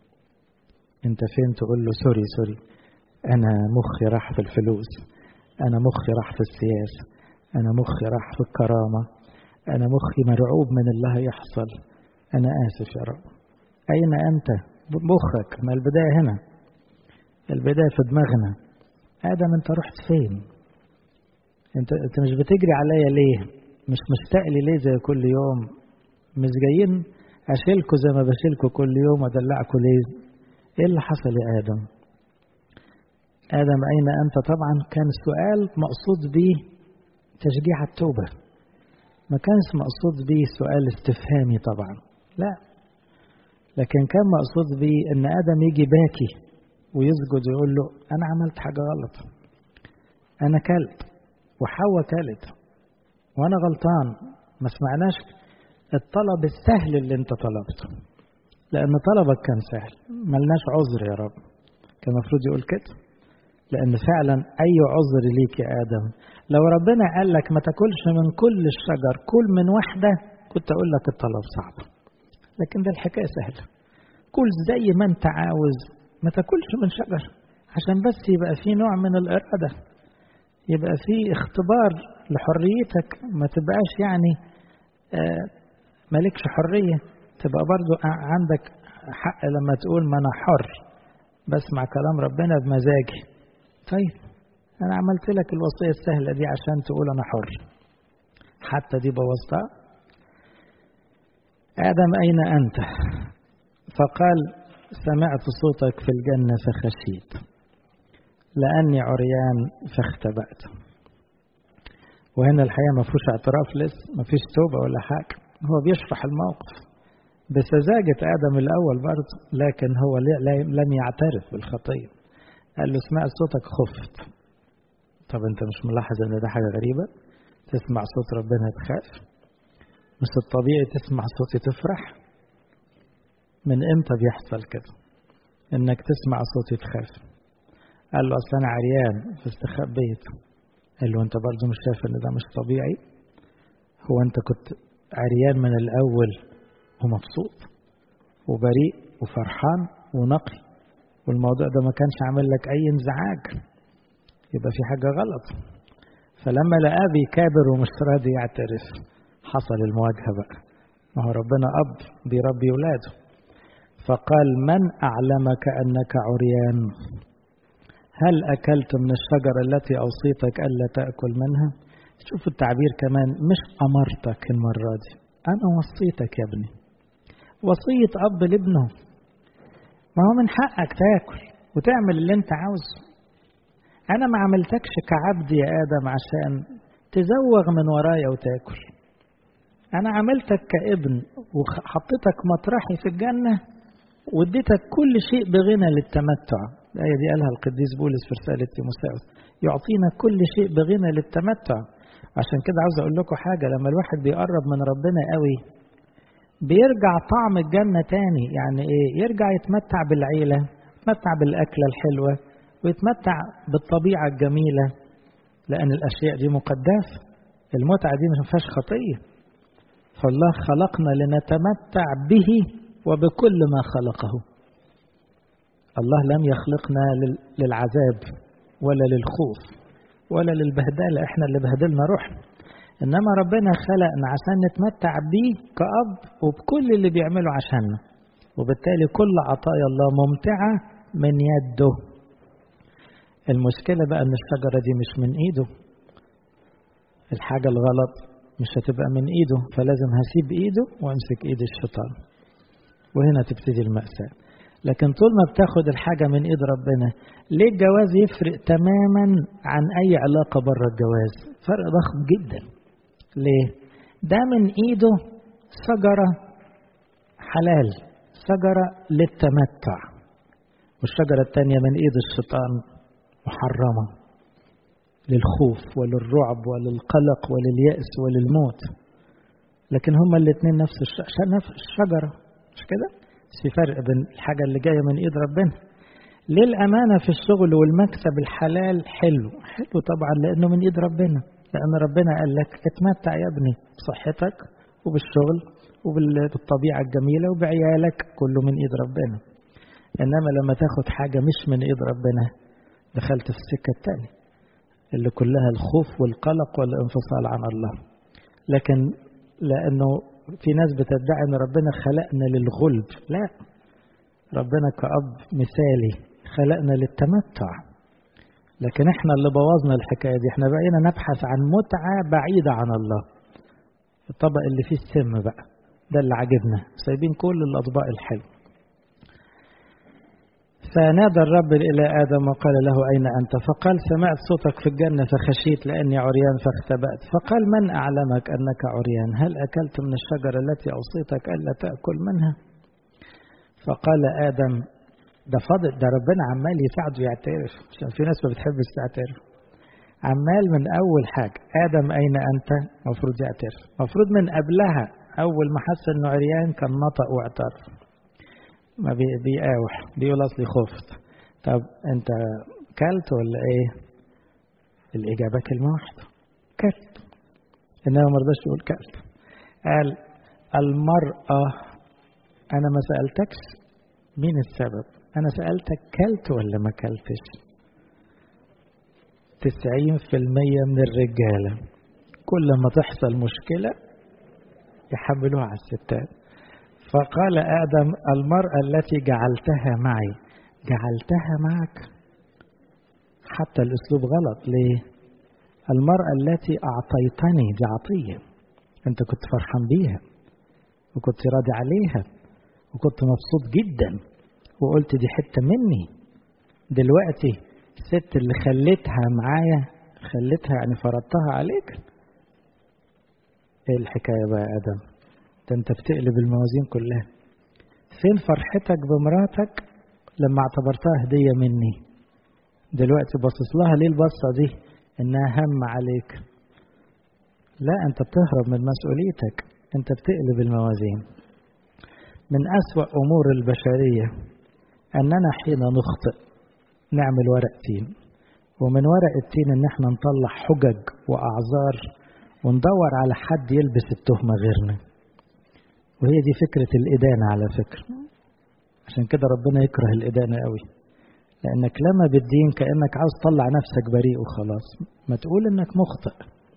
أنت فين؟ تقول له سوري سوري، أنا مخي راح في الفلوس، أنا مخي راح في السياسة، أنا مخي راح في الكرامة، أنا مخي مرعوب من اللي هيحصل، أنا آسف يا رب. أين أنت؟ مخك. ما البداية هنا، البداية في دماغنا. آدم أنت رحت فين؟ أنت, أنت مش بتجري عليا ليه؟ مش مشتاق لي ليه زي كل يوم؟ مش جايين أشيلكوا زي ما بشيلكوا كل يوم وأدلعكوا ليه؟ إيه اللي حصل يا آدم؟ آدم أين أنت؟ طبعا كان السؤال مقصود به تشجيع التوبة، ما كانش مقصود به سؤال استفهامي طبعا، لا، لكن كان مقصود به أن آدم يجي باكي ويسجد ويقول له أنا عملت حاجة غلط، أنا كلت وحواء كلت وأنا غلطان، ما سمعناش الطلب السهل اللي أنت طلبته، لأن طلبك كان سهل، ملناش عذر يا رب. كان المفروض يقول كده، لأن فعلا أي عذر ليك يا آدم. لو ربنا قال لك ما تاكلش من كل الشجر، كل من واحدة، كنت أقول لك الطلب صعب، لكن ده الحكاية سهلة، كل زي ما أنت عاوز، ما تاكلش من شجر، عشان بس يبقى في نوع من الإرادة، يبقى في اختبار لحريتك، ما تبقاش يعني آه مالكش حرية، تبقى برضو عندك حق لما تقول ما أنا حر بسمع كلام ربنا بمزاجي. طيب أنا عملت لك الوصية السهلة دي عشان تقول أنا حر، حتى دي بوظتها. آدم أين أنت؟ فقال سمعت صوتك في الجنة فخشيت، لأني عريان فاختبأت. وهنا الحقيقة ما فيش اعتراف لسه، ما فيش توبة ولا حاجة، هو بيشرح الموقف بسذاجة آدم الأول برضه، لكن هو لم يعترف بالخطية. قال له سمعت صوتك خفت. طب أنت مش ملاحظ أن ده حاجة غريبة؟ تسمع صوت ربنا تخاف؟ مش الطبيعي تسمع صوتي تفرح؟ من إمتى بيحصل كده إنك تسمع صوتي تخاف؟ قال له أصل أنا عريان فاستخبيت. قال له أنت برضه مش شايف إن ده مش طبيعي؟ هو أنت كنت عريان من الأول ومبسوط وبريء وفرحان ونقي، والموضوع ده ما كانش عامل لك أي انزعاج، يبقى في حاجة غلط. فلما لقاه بيكابر ومش راضي يعترف حصل المواجهة بقى، ما هو ربنا أب بيربي ولاده. فقال من أعلمك أنك عريان؟ هل أكلت من الشجرة التي أوصيتك ألا تأكل منها؟ شوف التعبير كمان، مش أمرتك المرة دي، أنا وصيتك يا ابني. وصية أب لابنه، ما هو من حقك تاكل وتعمل اللي انت عاوزه. أنا ما عملتكش كعبد يا آدم عشان تزوغ من ورايا وتاكل، أنا عملتك كابن وحطيتك مطرحي في الجنة واديتك كل شيء بغنى للتمتع. الآية دي قالها القديس بولس في رسالة تيموثاوس، يعطينا كل شيء بغنى للتمتع. عشان كده عاوز أقول لكم حاجة، لما الواحد بيقرب من ربنا قوي بيرجع طعم الجنة تاني. يعني إيه؟ يرجع يتمتع بالعيلة، يتمتع بالأكلة الحلوة، ويتمتع بالطبيعة الجميلة، لأن الأشياء دي مقدسة، المتعة دي مش فيهاش خطية. فالله خلقنا لنتمتع به وبكل ما خلقه. الله لم يخلقنا للعذاب ولا للخوف ولا للبهدلة، احنا اللي بهدلنا روحنا، إنما ربنا خلقنا عشان نتمتع بيه كأب وبكل اللي بيعمله عشاننا، وبالتالي كل عطايا الله ممتعة من يده. المشكلة بقى إن الشجرة دي مش من إيده، الحاجة الغلط مش هتبقى من إيده، فلازم هسيب إيده وأمسك إيد الشيطان، وهنا تبتدي المأساة. لكن طول ما بتاخد الحاجة من إيد ربنا، ليه الجواز يفرق تماما عن أي علاقة بره الجواز؟ فرق ضخم جدا. ليه؟ ده من إيده شجرة حلال، شجرة للتمتع، والشجرة التانية من إيد الشيطان محرمة للخوف وللرعب وللقلق ولليأس وللموت. لكن هما الاثنين نفس الشجرة، مش كده؟ في فرق بين الحاجة اللي جاية من إيد ربنا. ليه الأمانة في الشغل والمكسب الحلال حلو؟ حلو طبعا لأنه من إيد ربنا، لأن ربنا قال لك اتمتع يا ابني بصحتك وبالشغل وبالطبيعة الجميلة وبعيالك، كله من إيد ربنا. إنما لما تاخد حاجة مش من إيد ربنا دخلت في السكة التانية اللي كلها الخوف والقلق والانفصال عن الله. لكن لأنه في ناس بتدعي أن ربنا خلقنا للغلب، لا، ربنا كأب مثالي خلقنا للتمتع. لكن احنا اللي بوظنا الحكاية دي، احنا بقينا نبحث عن متعة بعيدة عن الله، الطبق اللي فيه السم بقى ده اللي عجبنا، سايبين كل الأطباق الحلوة. فنادى الرب إلى آدم وقال له أين أنت؟ فقال سمعت صوتك في الجنة فخشيت لأني عريان فاختبأت. فقال من أعلمك أنك عريان؟ هل أكلت من الشجرة التي أوصيتك ألا تأكل منها؟ فقال آدم، ده فاضل، ده ربنا عمال يساعده يعترف، عشان في ناس ما بتحبش تعترف. عمال من أول حاجة، آدم أين أنت؟ مفروض يعترف. مفروض من قبلها أول ما حس إنه عريان كان نطق واعترف، ما بيقاوح، بيقول أصلي خفت. طب أنت كلت ولا إيه؟ الإجابة كلمة واحدة، كلت. إنما ما رضاش يقول كلت، قال المرأة. أنا ما سألتكش مين السبب، أنا سألتك كلت ولا ما كلتش. تسعين في المية من الرجالة كل ما تحصل مشكلة يحملوها على الستات. فقال آدم المرأة التي جعلتها معي. جعلتها معك، حتى الأسلوب غلط. ليه؟ المرأة التي أعطيتني دي عطية، أنت كنت فرحان بيها وكنت راضي عليها وكنت مبسوط جدا وقلت دي حتة مني. دلوقتي الست اللي خليتها معايا، خليتها يعني فرضتها عليك. ايه الحكاية بقى يا آدم؟ ده انت بتقلب الموازين كلها. فين فرحتك بمراتك لما اعتبرتها هدية مني؟ دلوقتي باصص لها ليه البصة دي؟ انها هم عليك. لا، انت بتهرب من مسؤوليتك، انت بتقلب الموازين. من أسوأ أمور البشرية أننا حين نخطئ نعمل ورق تين ومن ورق التين ان احنا نطلع حجج واعذار وندور على حد يلبس التهمة غيرنا. وهي دي فكرة الإدانة على فكرة. عشان كده ربنا يكره الإدانة قوي، لأنك لما بالدين كأنك عاوز تطلع نفسك بريء وخلاص، ما تقول إنك مخطئ.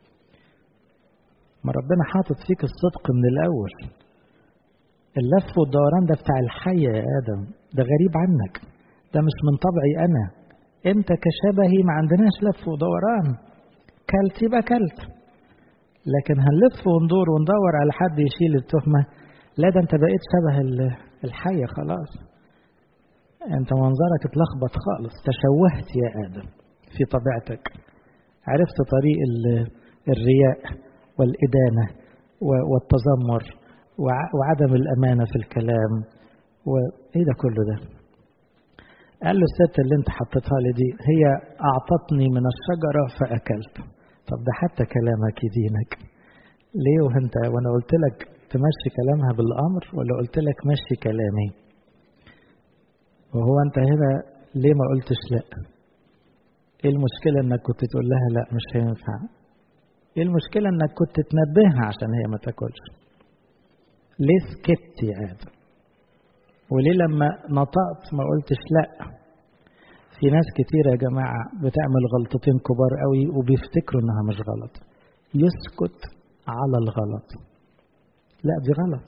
ما ربنا حاطط فيك الصدق من الأول. اللف والدوران ده بتاع الحية يا آدم، ده غريب عنك، ده مش من طبعي أنا. أنت كشبهي ما عندناش لف ودوران، كلت يبقى كلت. لكن هنلف وندور وندور على حد يشيل التهمة، لا ده أنت بقيت شبه الحية خلاص. أنت منظرك اتلخبط خالص، تشوهت يا آدم في طبيعتك. عرفت طريق الرياء والإدانة والتذمر وعدم الأمانة في الكلام وإيه ده كله ده. قال له الست اللي انت حطيتها لي دي هي أعطتني من الشجرة فأكلت. طب ده حتى كلامك يدينك ليه؟ وانت وانا قلت لك تمشي كلامها بالأمر ولا قلت لك مشي كلامي؟ وهو انت هنا ليه ما قلتش لا؟ ايه المشكلة انك كنت تقول لها لا مش هينفع؟ ايه المشكلة انك كنت تنبهها عشان هي ما تاكلش؟ ليه سكت يا آدم؟ وليه لما نطقت ما قلتش لا؟ في ناس كتير يا جماعة بتعمل غلطتين كبار قوي وبيفتكروا انها مش غلط. يسكت على الغلط، لا دي غلط.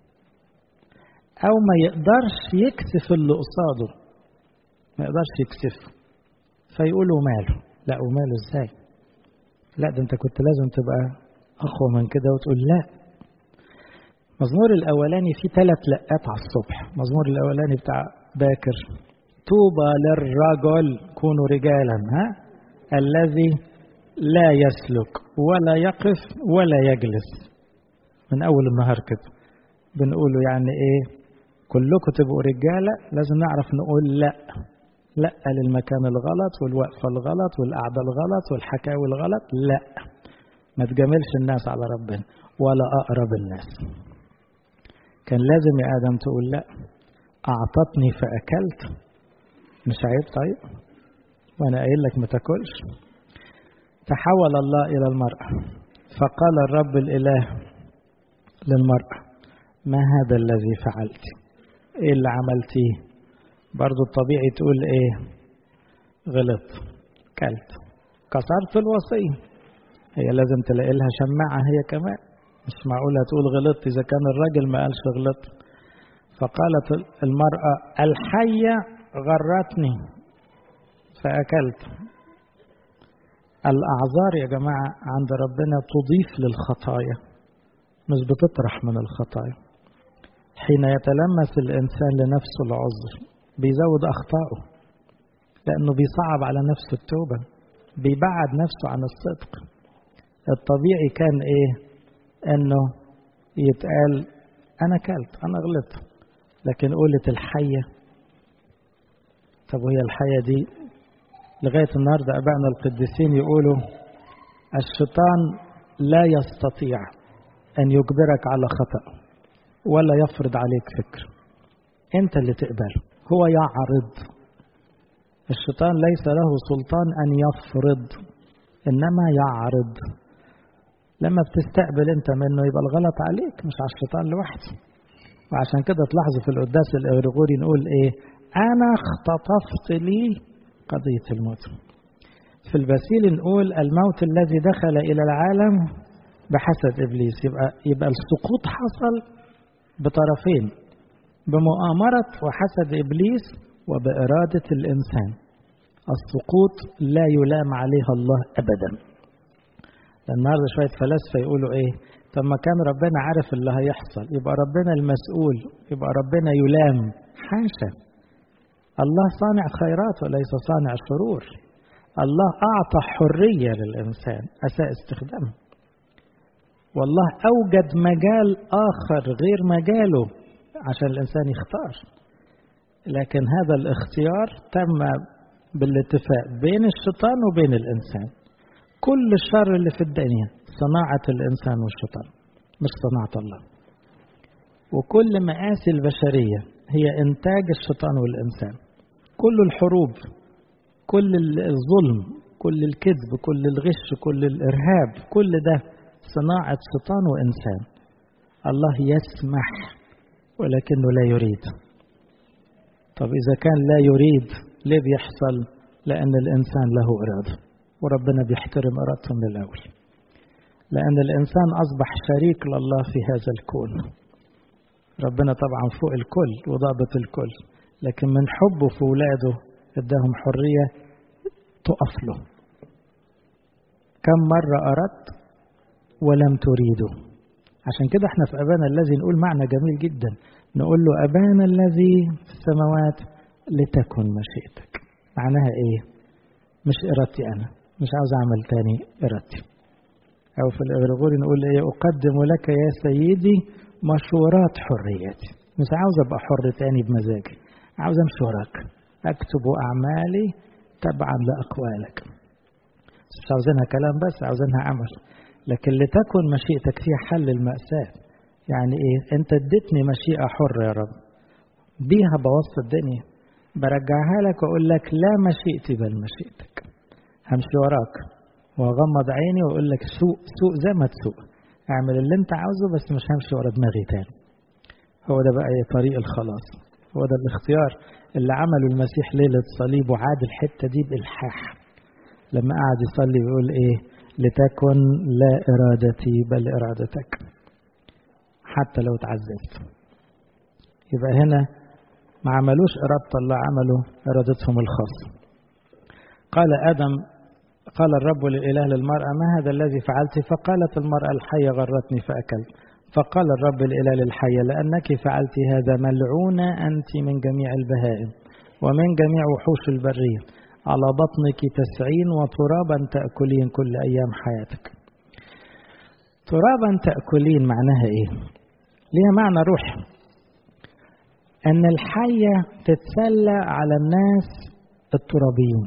او ما يقدرش يكسف اللي قصاده، ما يقدرش يكسفه فيقولوا ماله. لا وماله ازاي؟ لا ده انت كنت لازم تبقى اقوى من كده وتقول لا. مزمور الاولاني فيه ثلاث لقات على الصبح. مزمور الاولاني بتاع باكر، طوبى للرجل كونوا رجالا ها الذي لا يسلك ولا يقف ولا يجلس. من اول النهار كده بنقوله يعني ايه؟ كلكم تبقوا رجاله، لازم نعرف نقول لا. لا للمكان الغلط والوقفه الغلط والقعده الغلط والحكاوي الغلط. لا ما تجاملش الناس على ربنا ولا اقرب الناس. كان لازم يا ادم تقول لا. اعطتني فاكلت، مش عيب؟ طيب وانا قايل لك ما تاكلش. تحول الله الى المرأة فقال الرب الاله للمرأة ما هذا الذي فعلت؟ ايه اللي عملتيه؟ برضو الطبيعي تقول ايه؟ غلط، كلت، كسرت الوصية. هي لازم تلاقي لها شماعة هي كمان، مش معقولة تقول غلطت إذا كان الراجل ما قالش غلط. فقالت المرأة الحية غرتني فأكلت. الأعذار يا جماعة عند ربنا تضيف للخطايا مش بتطرح من الخطايا. حين يتلمس الإنسان لنفسه العذر بيزود أخطائه، لأنه بيصعب على نفسه التوبة، بيبعد نفسه عن الصدق. الطبيعي كان إيه؟ أنه يتقال أنا كلت، أنا غلطت. لكن قولت الحية. طب وهي الحية دي لغاية النهاردة أبائنا القديسين يقولوا الشيطان لا يستطيع أن يجبرك على خطأ ولا يفرض عليك فكر، أنت اللي تقبله. هو يعرض. الشيطان ليس له سلطان أن يفرض، إنما يعرض. لما بتستقبل أنت منه يبقى الغلط عليك مش على الشيطان لوحده. وعشان كده تلاحظوا في القداس الإغريغوري نقول إيه؟ أنا اختطفت لي قضية الموت. في البسيل نقول الموت الذي دخل إلى العالم بحسد إبليس. يبقى, يبقى السقوط حصل بطرفين، بمؤامرة وحسد إبليس وبإرادة الإنسان. السقوط لا يلام عليها الله أبدا. النهارده شوية فلاسفة يقولوا إيه؟ طب ما كان ربنا عارف اللي هيحصل يبقى ربنا المسؤول، يبقى ربنا يلام. حاشا، الله صانع خيرات وليس صانع شرور. الله أعطى حرية للإنسان أساء استخدامه، والله أوجد مجال آخر غير مجاله عشان الإنسان يختار. لكن هذا الاختيار تم بالاتفاق بين الشيطان وبين الإنسان. كل الشر اللي في الدنيا صناعة الإنسان والشيطان مش صناعة الله. وكل مآسي البشرية هي إنتاج الشيطان والإنسان. كل الحروب، كل الظلم، كل الكذب، كل الغش، كل الإرهاب، كل ده صناعة شيطان وإنسان. الله يسمح ولكنه لا يريد. طب إذا كان لا يريد ليه بيحصل؟ لأن الإنسان له إرادة، وربنا بيحترم إرادته من الأول، لأن الإنسان أصبح شريك لله في هذا الكون. ربنا طبعا فوق الكل وضابط الكل، لكن من حبه في ولاده اداهم حرية تقف له. كم مرة أردت ولم تريدوا. عشان كده احنا في أبانا الذي نقول معنى جميل جدا، نقول له أبانا الذي في السماوات لتكن مشيئتك. معناها ايه؟ مش إرادتي أنا، مش عاوز أعمل تاني إرادتي. أو في الغرغوري نقول ايه؟ أقدم لك يا سيدي مشورات حريتي. مش عاوز أبقى حر تاني بمزاجي، عاوز أمشي وراك، أكتب أعمالي تبعا لأقوالك. مش عاوزينها كلام بس، عاوزينها عمل. لكن لتكن مشيئتك فيها حل المأساة. يعني ايه؟ انت اديتني مشيئة حرة يا رب، بيها بوصل الدنيا، برجعها لك واقول لك لا مشيئتي بل مشيئتك. همشي وراك واغمض عيني واقول لك سوق سوق زي ما تسوق، اعمل اللي انت عاوزه، بس مش همشي ورا دماغي تاني. هو ده بقى طريق الخلاص، هو ده الاختيار اللي عمله المسيح ليلة صليب، وعاد الحتة دي بإلحاح لما قعد يصلي ويقول ايه؟ لتكن لا إرادتي بل إرادتك، حتى لو تعذبت. يبقى هنا ما عملوش إرادة الله، عملوا إرادتهم الخاصة. قال آدم قال الرب للإله للمرأة ما هذا الذي فعلت؟ فقالت المرأة الحية غرتني فأكلت. فقال الرب للإله للحية لأنك فعلت هذا ملعونة أنت من جميع البهائم ومن جميع وحوش البرية، على بطنك تسعين وترابا تأكلين كل أيام حياتك. ترابا تأكلين معناها إيه؟ ليها معنى روحي، أن الحية تتسلى على الناس الترابيين.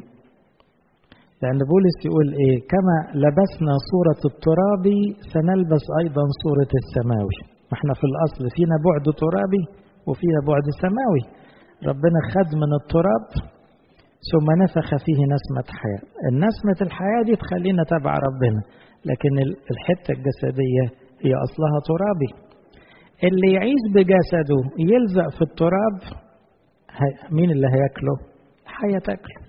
لأن بولس يقول إيه؟ كما لبسنا صورة التراب سنلبس أيضا صورة السماوي. احنا في الأصل فينا بعد ترابي وفينا بعد سماوي. ربنا خد من التراب ثم نفخ فيه نسمة حياة. النسمة الحياة دي تخلينا تبع ربنا، لكن الحتة الجسدية هي أصلها ترابي. اللي يعيش بجسده يلزق في التراب، مين اللي هيأكله؟ الحياة تأكله.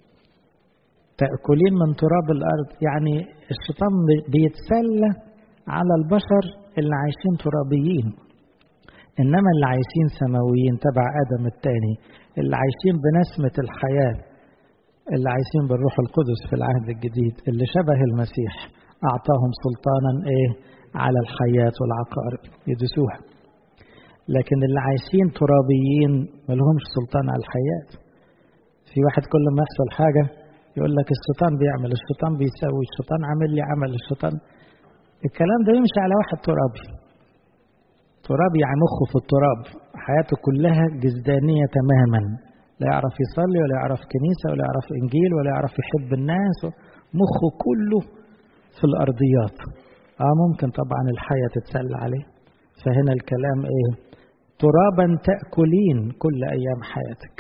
تأكلين من تراب الأرض، يعني الشيطان بيتسلى على البشر اللي عايشين ترابيين، إنما اللي عايشين سماويين تبع آدم الثاني، اللي عايشين بنسمة الحياة، اللي عايشين بالروح القدس في العهد الجديد، اللي شبه المسيح أعطاهم سلطانا إيه؟ على الحياة والعقارب يدسوها. لكن اللي عايشين ترابيين ما لهمش سلطان على الحياة. في واحد كل ما يحصل حاجة يقول لك الشيطان بيعمل، الشيطان بيسوي، الشيطان عامل لي عمل، الشيطان. الكلام ده يمشي على واحد ترابي. ترابي يعني مخه في التراب، حياته كلها جسدانية تماما، لا يعرف يصلي ولا يعرف كنيسة ولا يعرف إنجيل ولا يعرف يحب الناس، مخه كله في الأرضيات. آه ممكن طبعا الحياة تتسلى عليه. فهنا الكلام إيه؟ ترابا تأكلين كل أيام حياتك.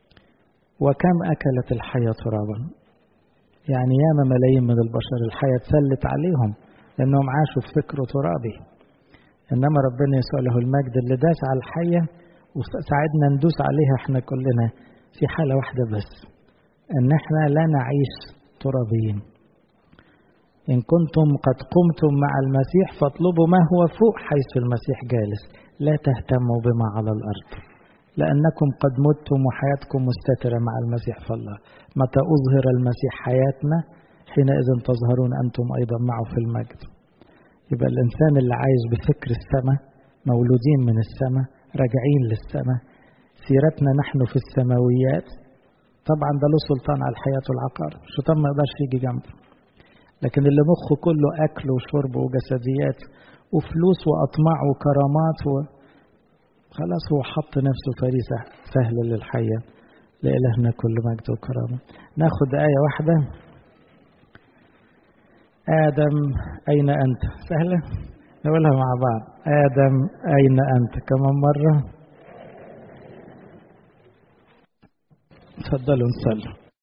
وكم أكلت الحياة ترابا؟ يعني ياما ملايين من البشر الحياة تسلت عليهم لأنهم عاشوا في فكر ترابي. إنما ربنا يسوع له المجد اللي داس على الحية وساعدنا ندوس عليها احنا كلنا في حالة واحدة بس، ان احنا لا نعيش ترابيين. إن كنتم قد قمتم مع المسيح فاطلبوا ما هو فوق حيث المسيح جالس، لا تهتموا بما على الأرض لأنكم قد متم وحياتكم مستترة مع المسيح في الله. متى أظهر المسيح حياتنا حينئذ تظهرون أنتم أيضا معه في المجد. يبقى الإنسان اللي عايش بفكر السماء، مولودين من السماء، راجعين للسماء، سيرتنا نحن في السماويات، طبعا ده له سلطان على الحياة والعقار، الشيطان ما يقدرش يجي جنبه. لكن اللي مخه كله أكل وشرب وجسديات وفلوس وأطماع وكرامات و... خلاص هو حط نفسه فريسة سهلة للحياة. لإلهنا كل مجد وكرامة. ناخد آية واحدة. آدم أين أنت؟ سهلة نقولها مع بعض. آدم أين أنت؟ كمان مرة. تفضلوا نصلي.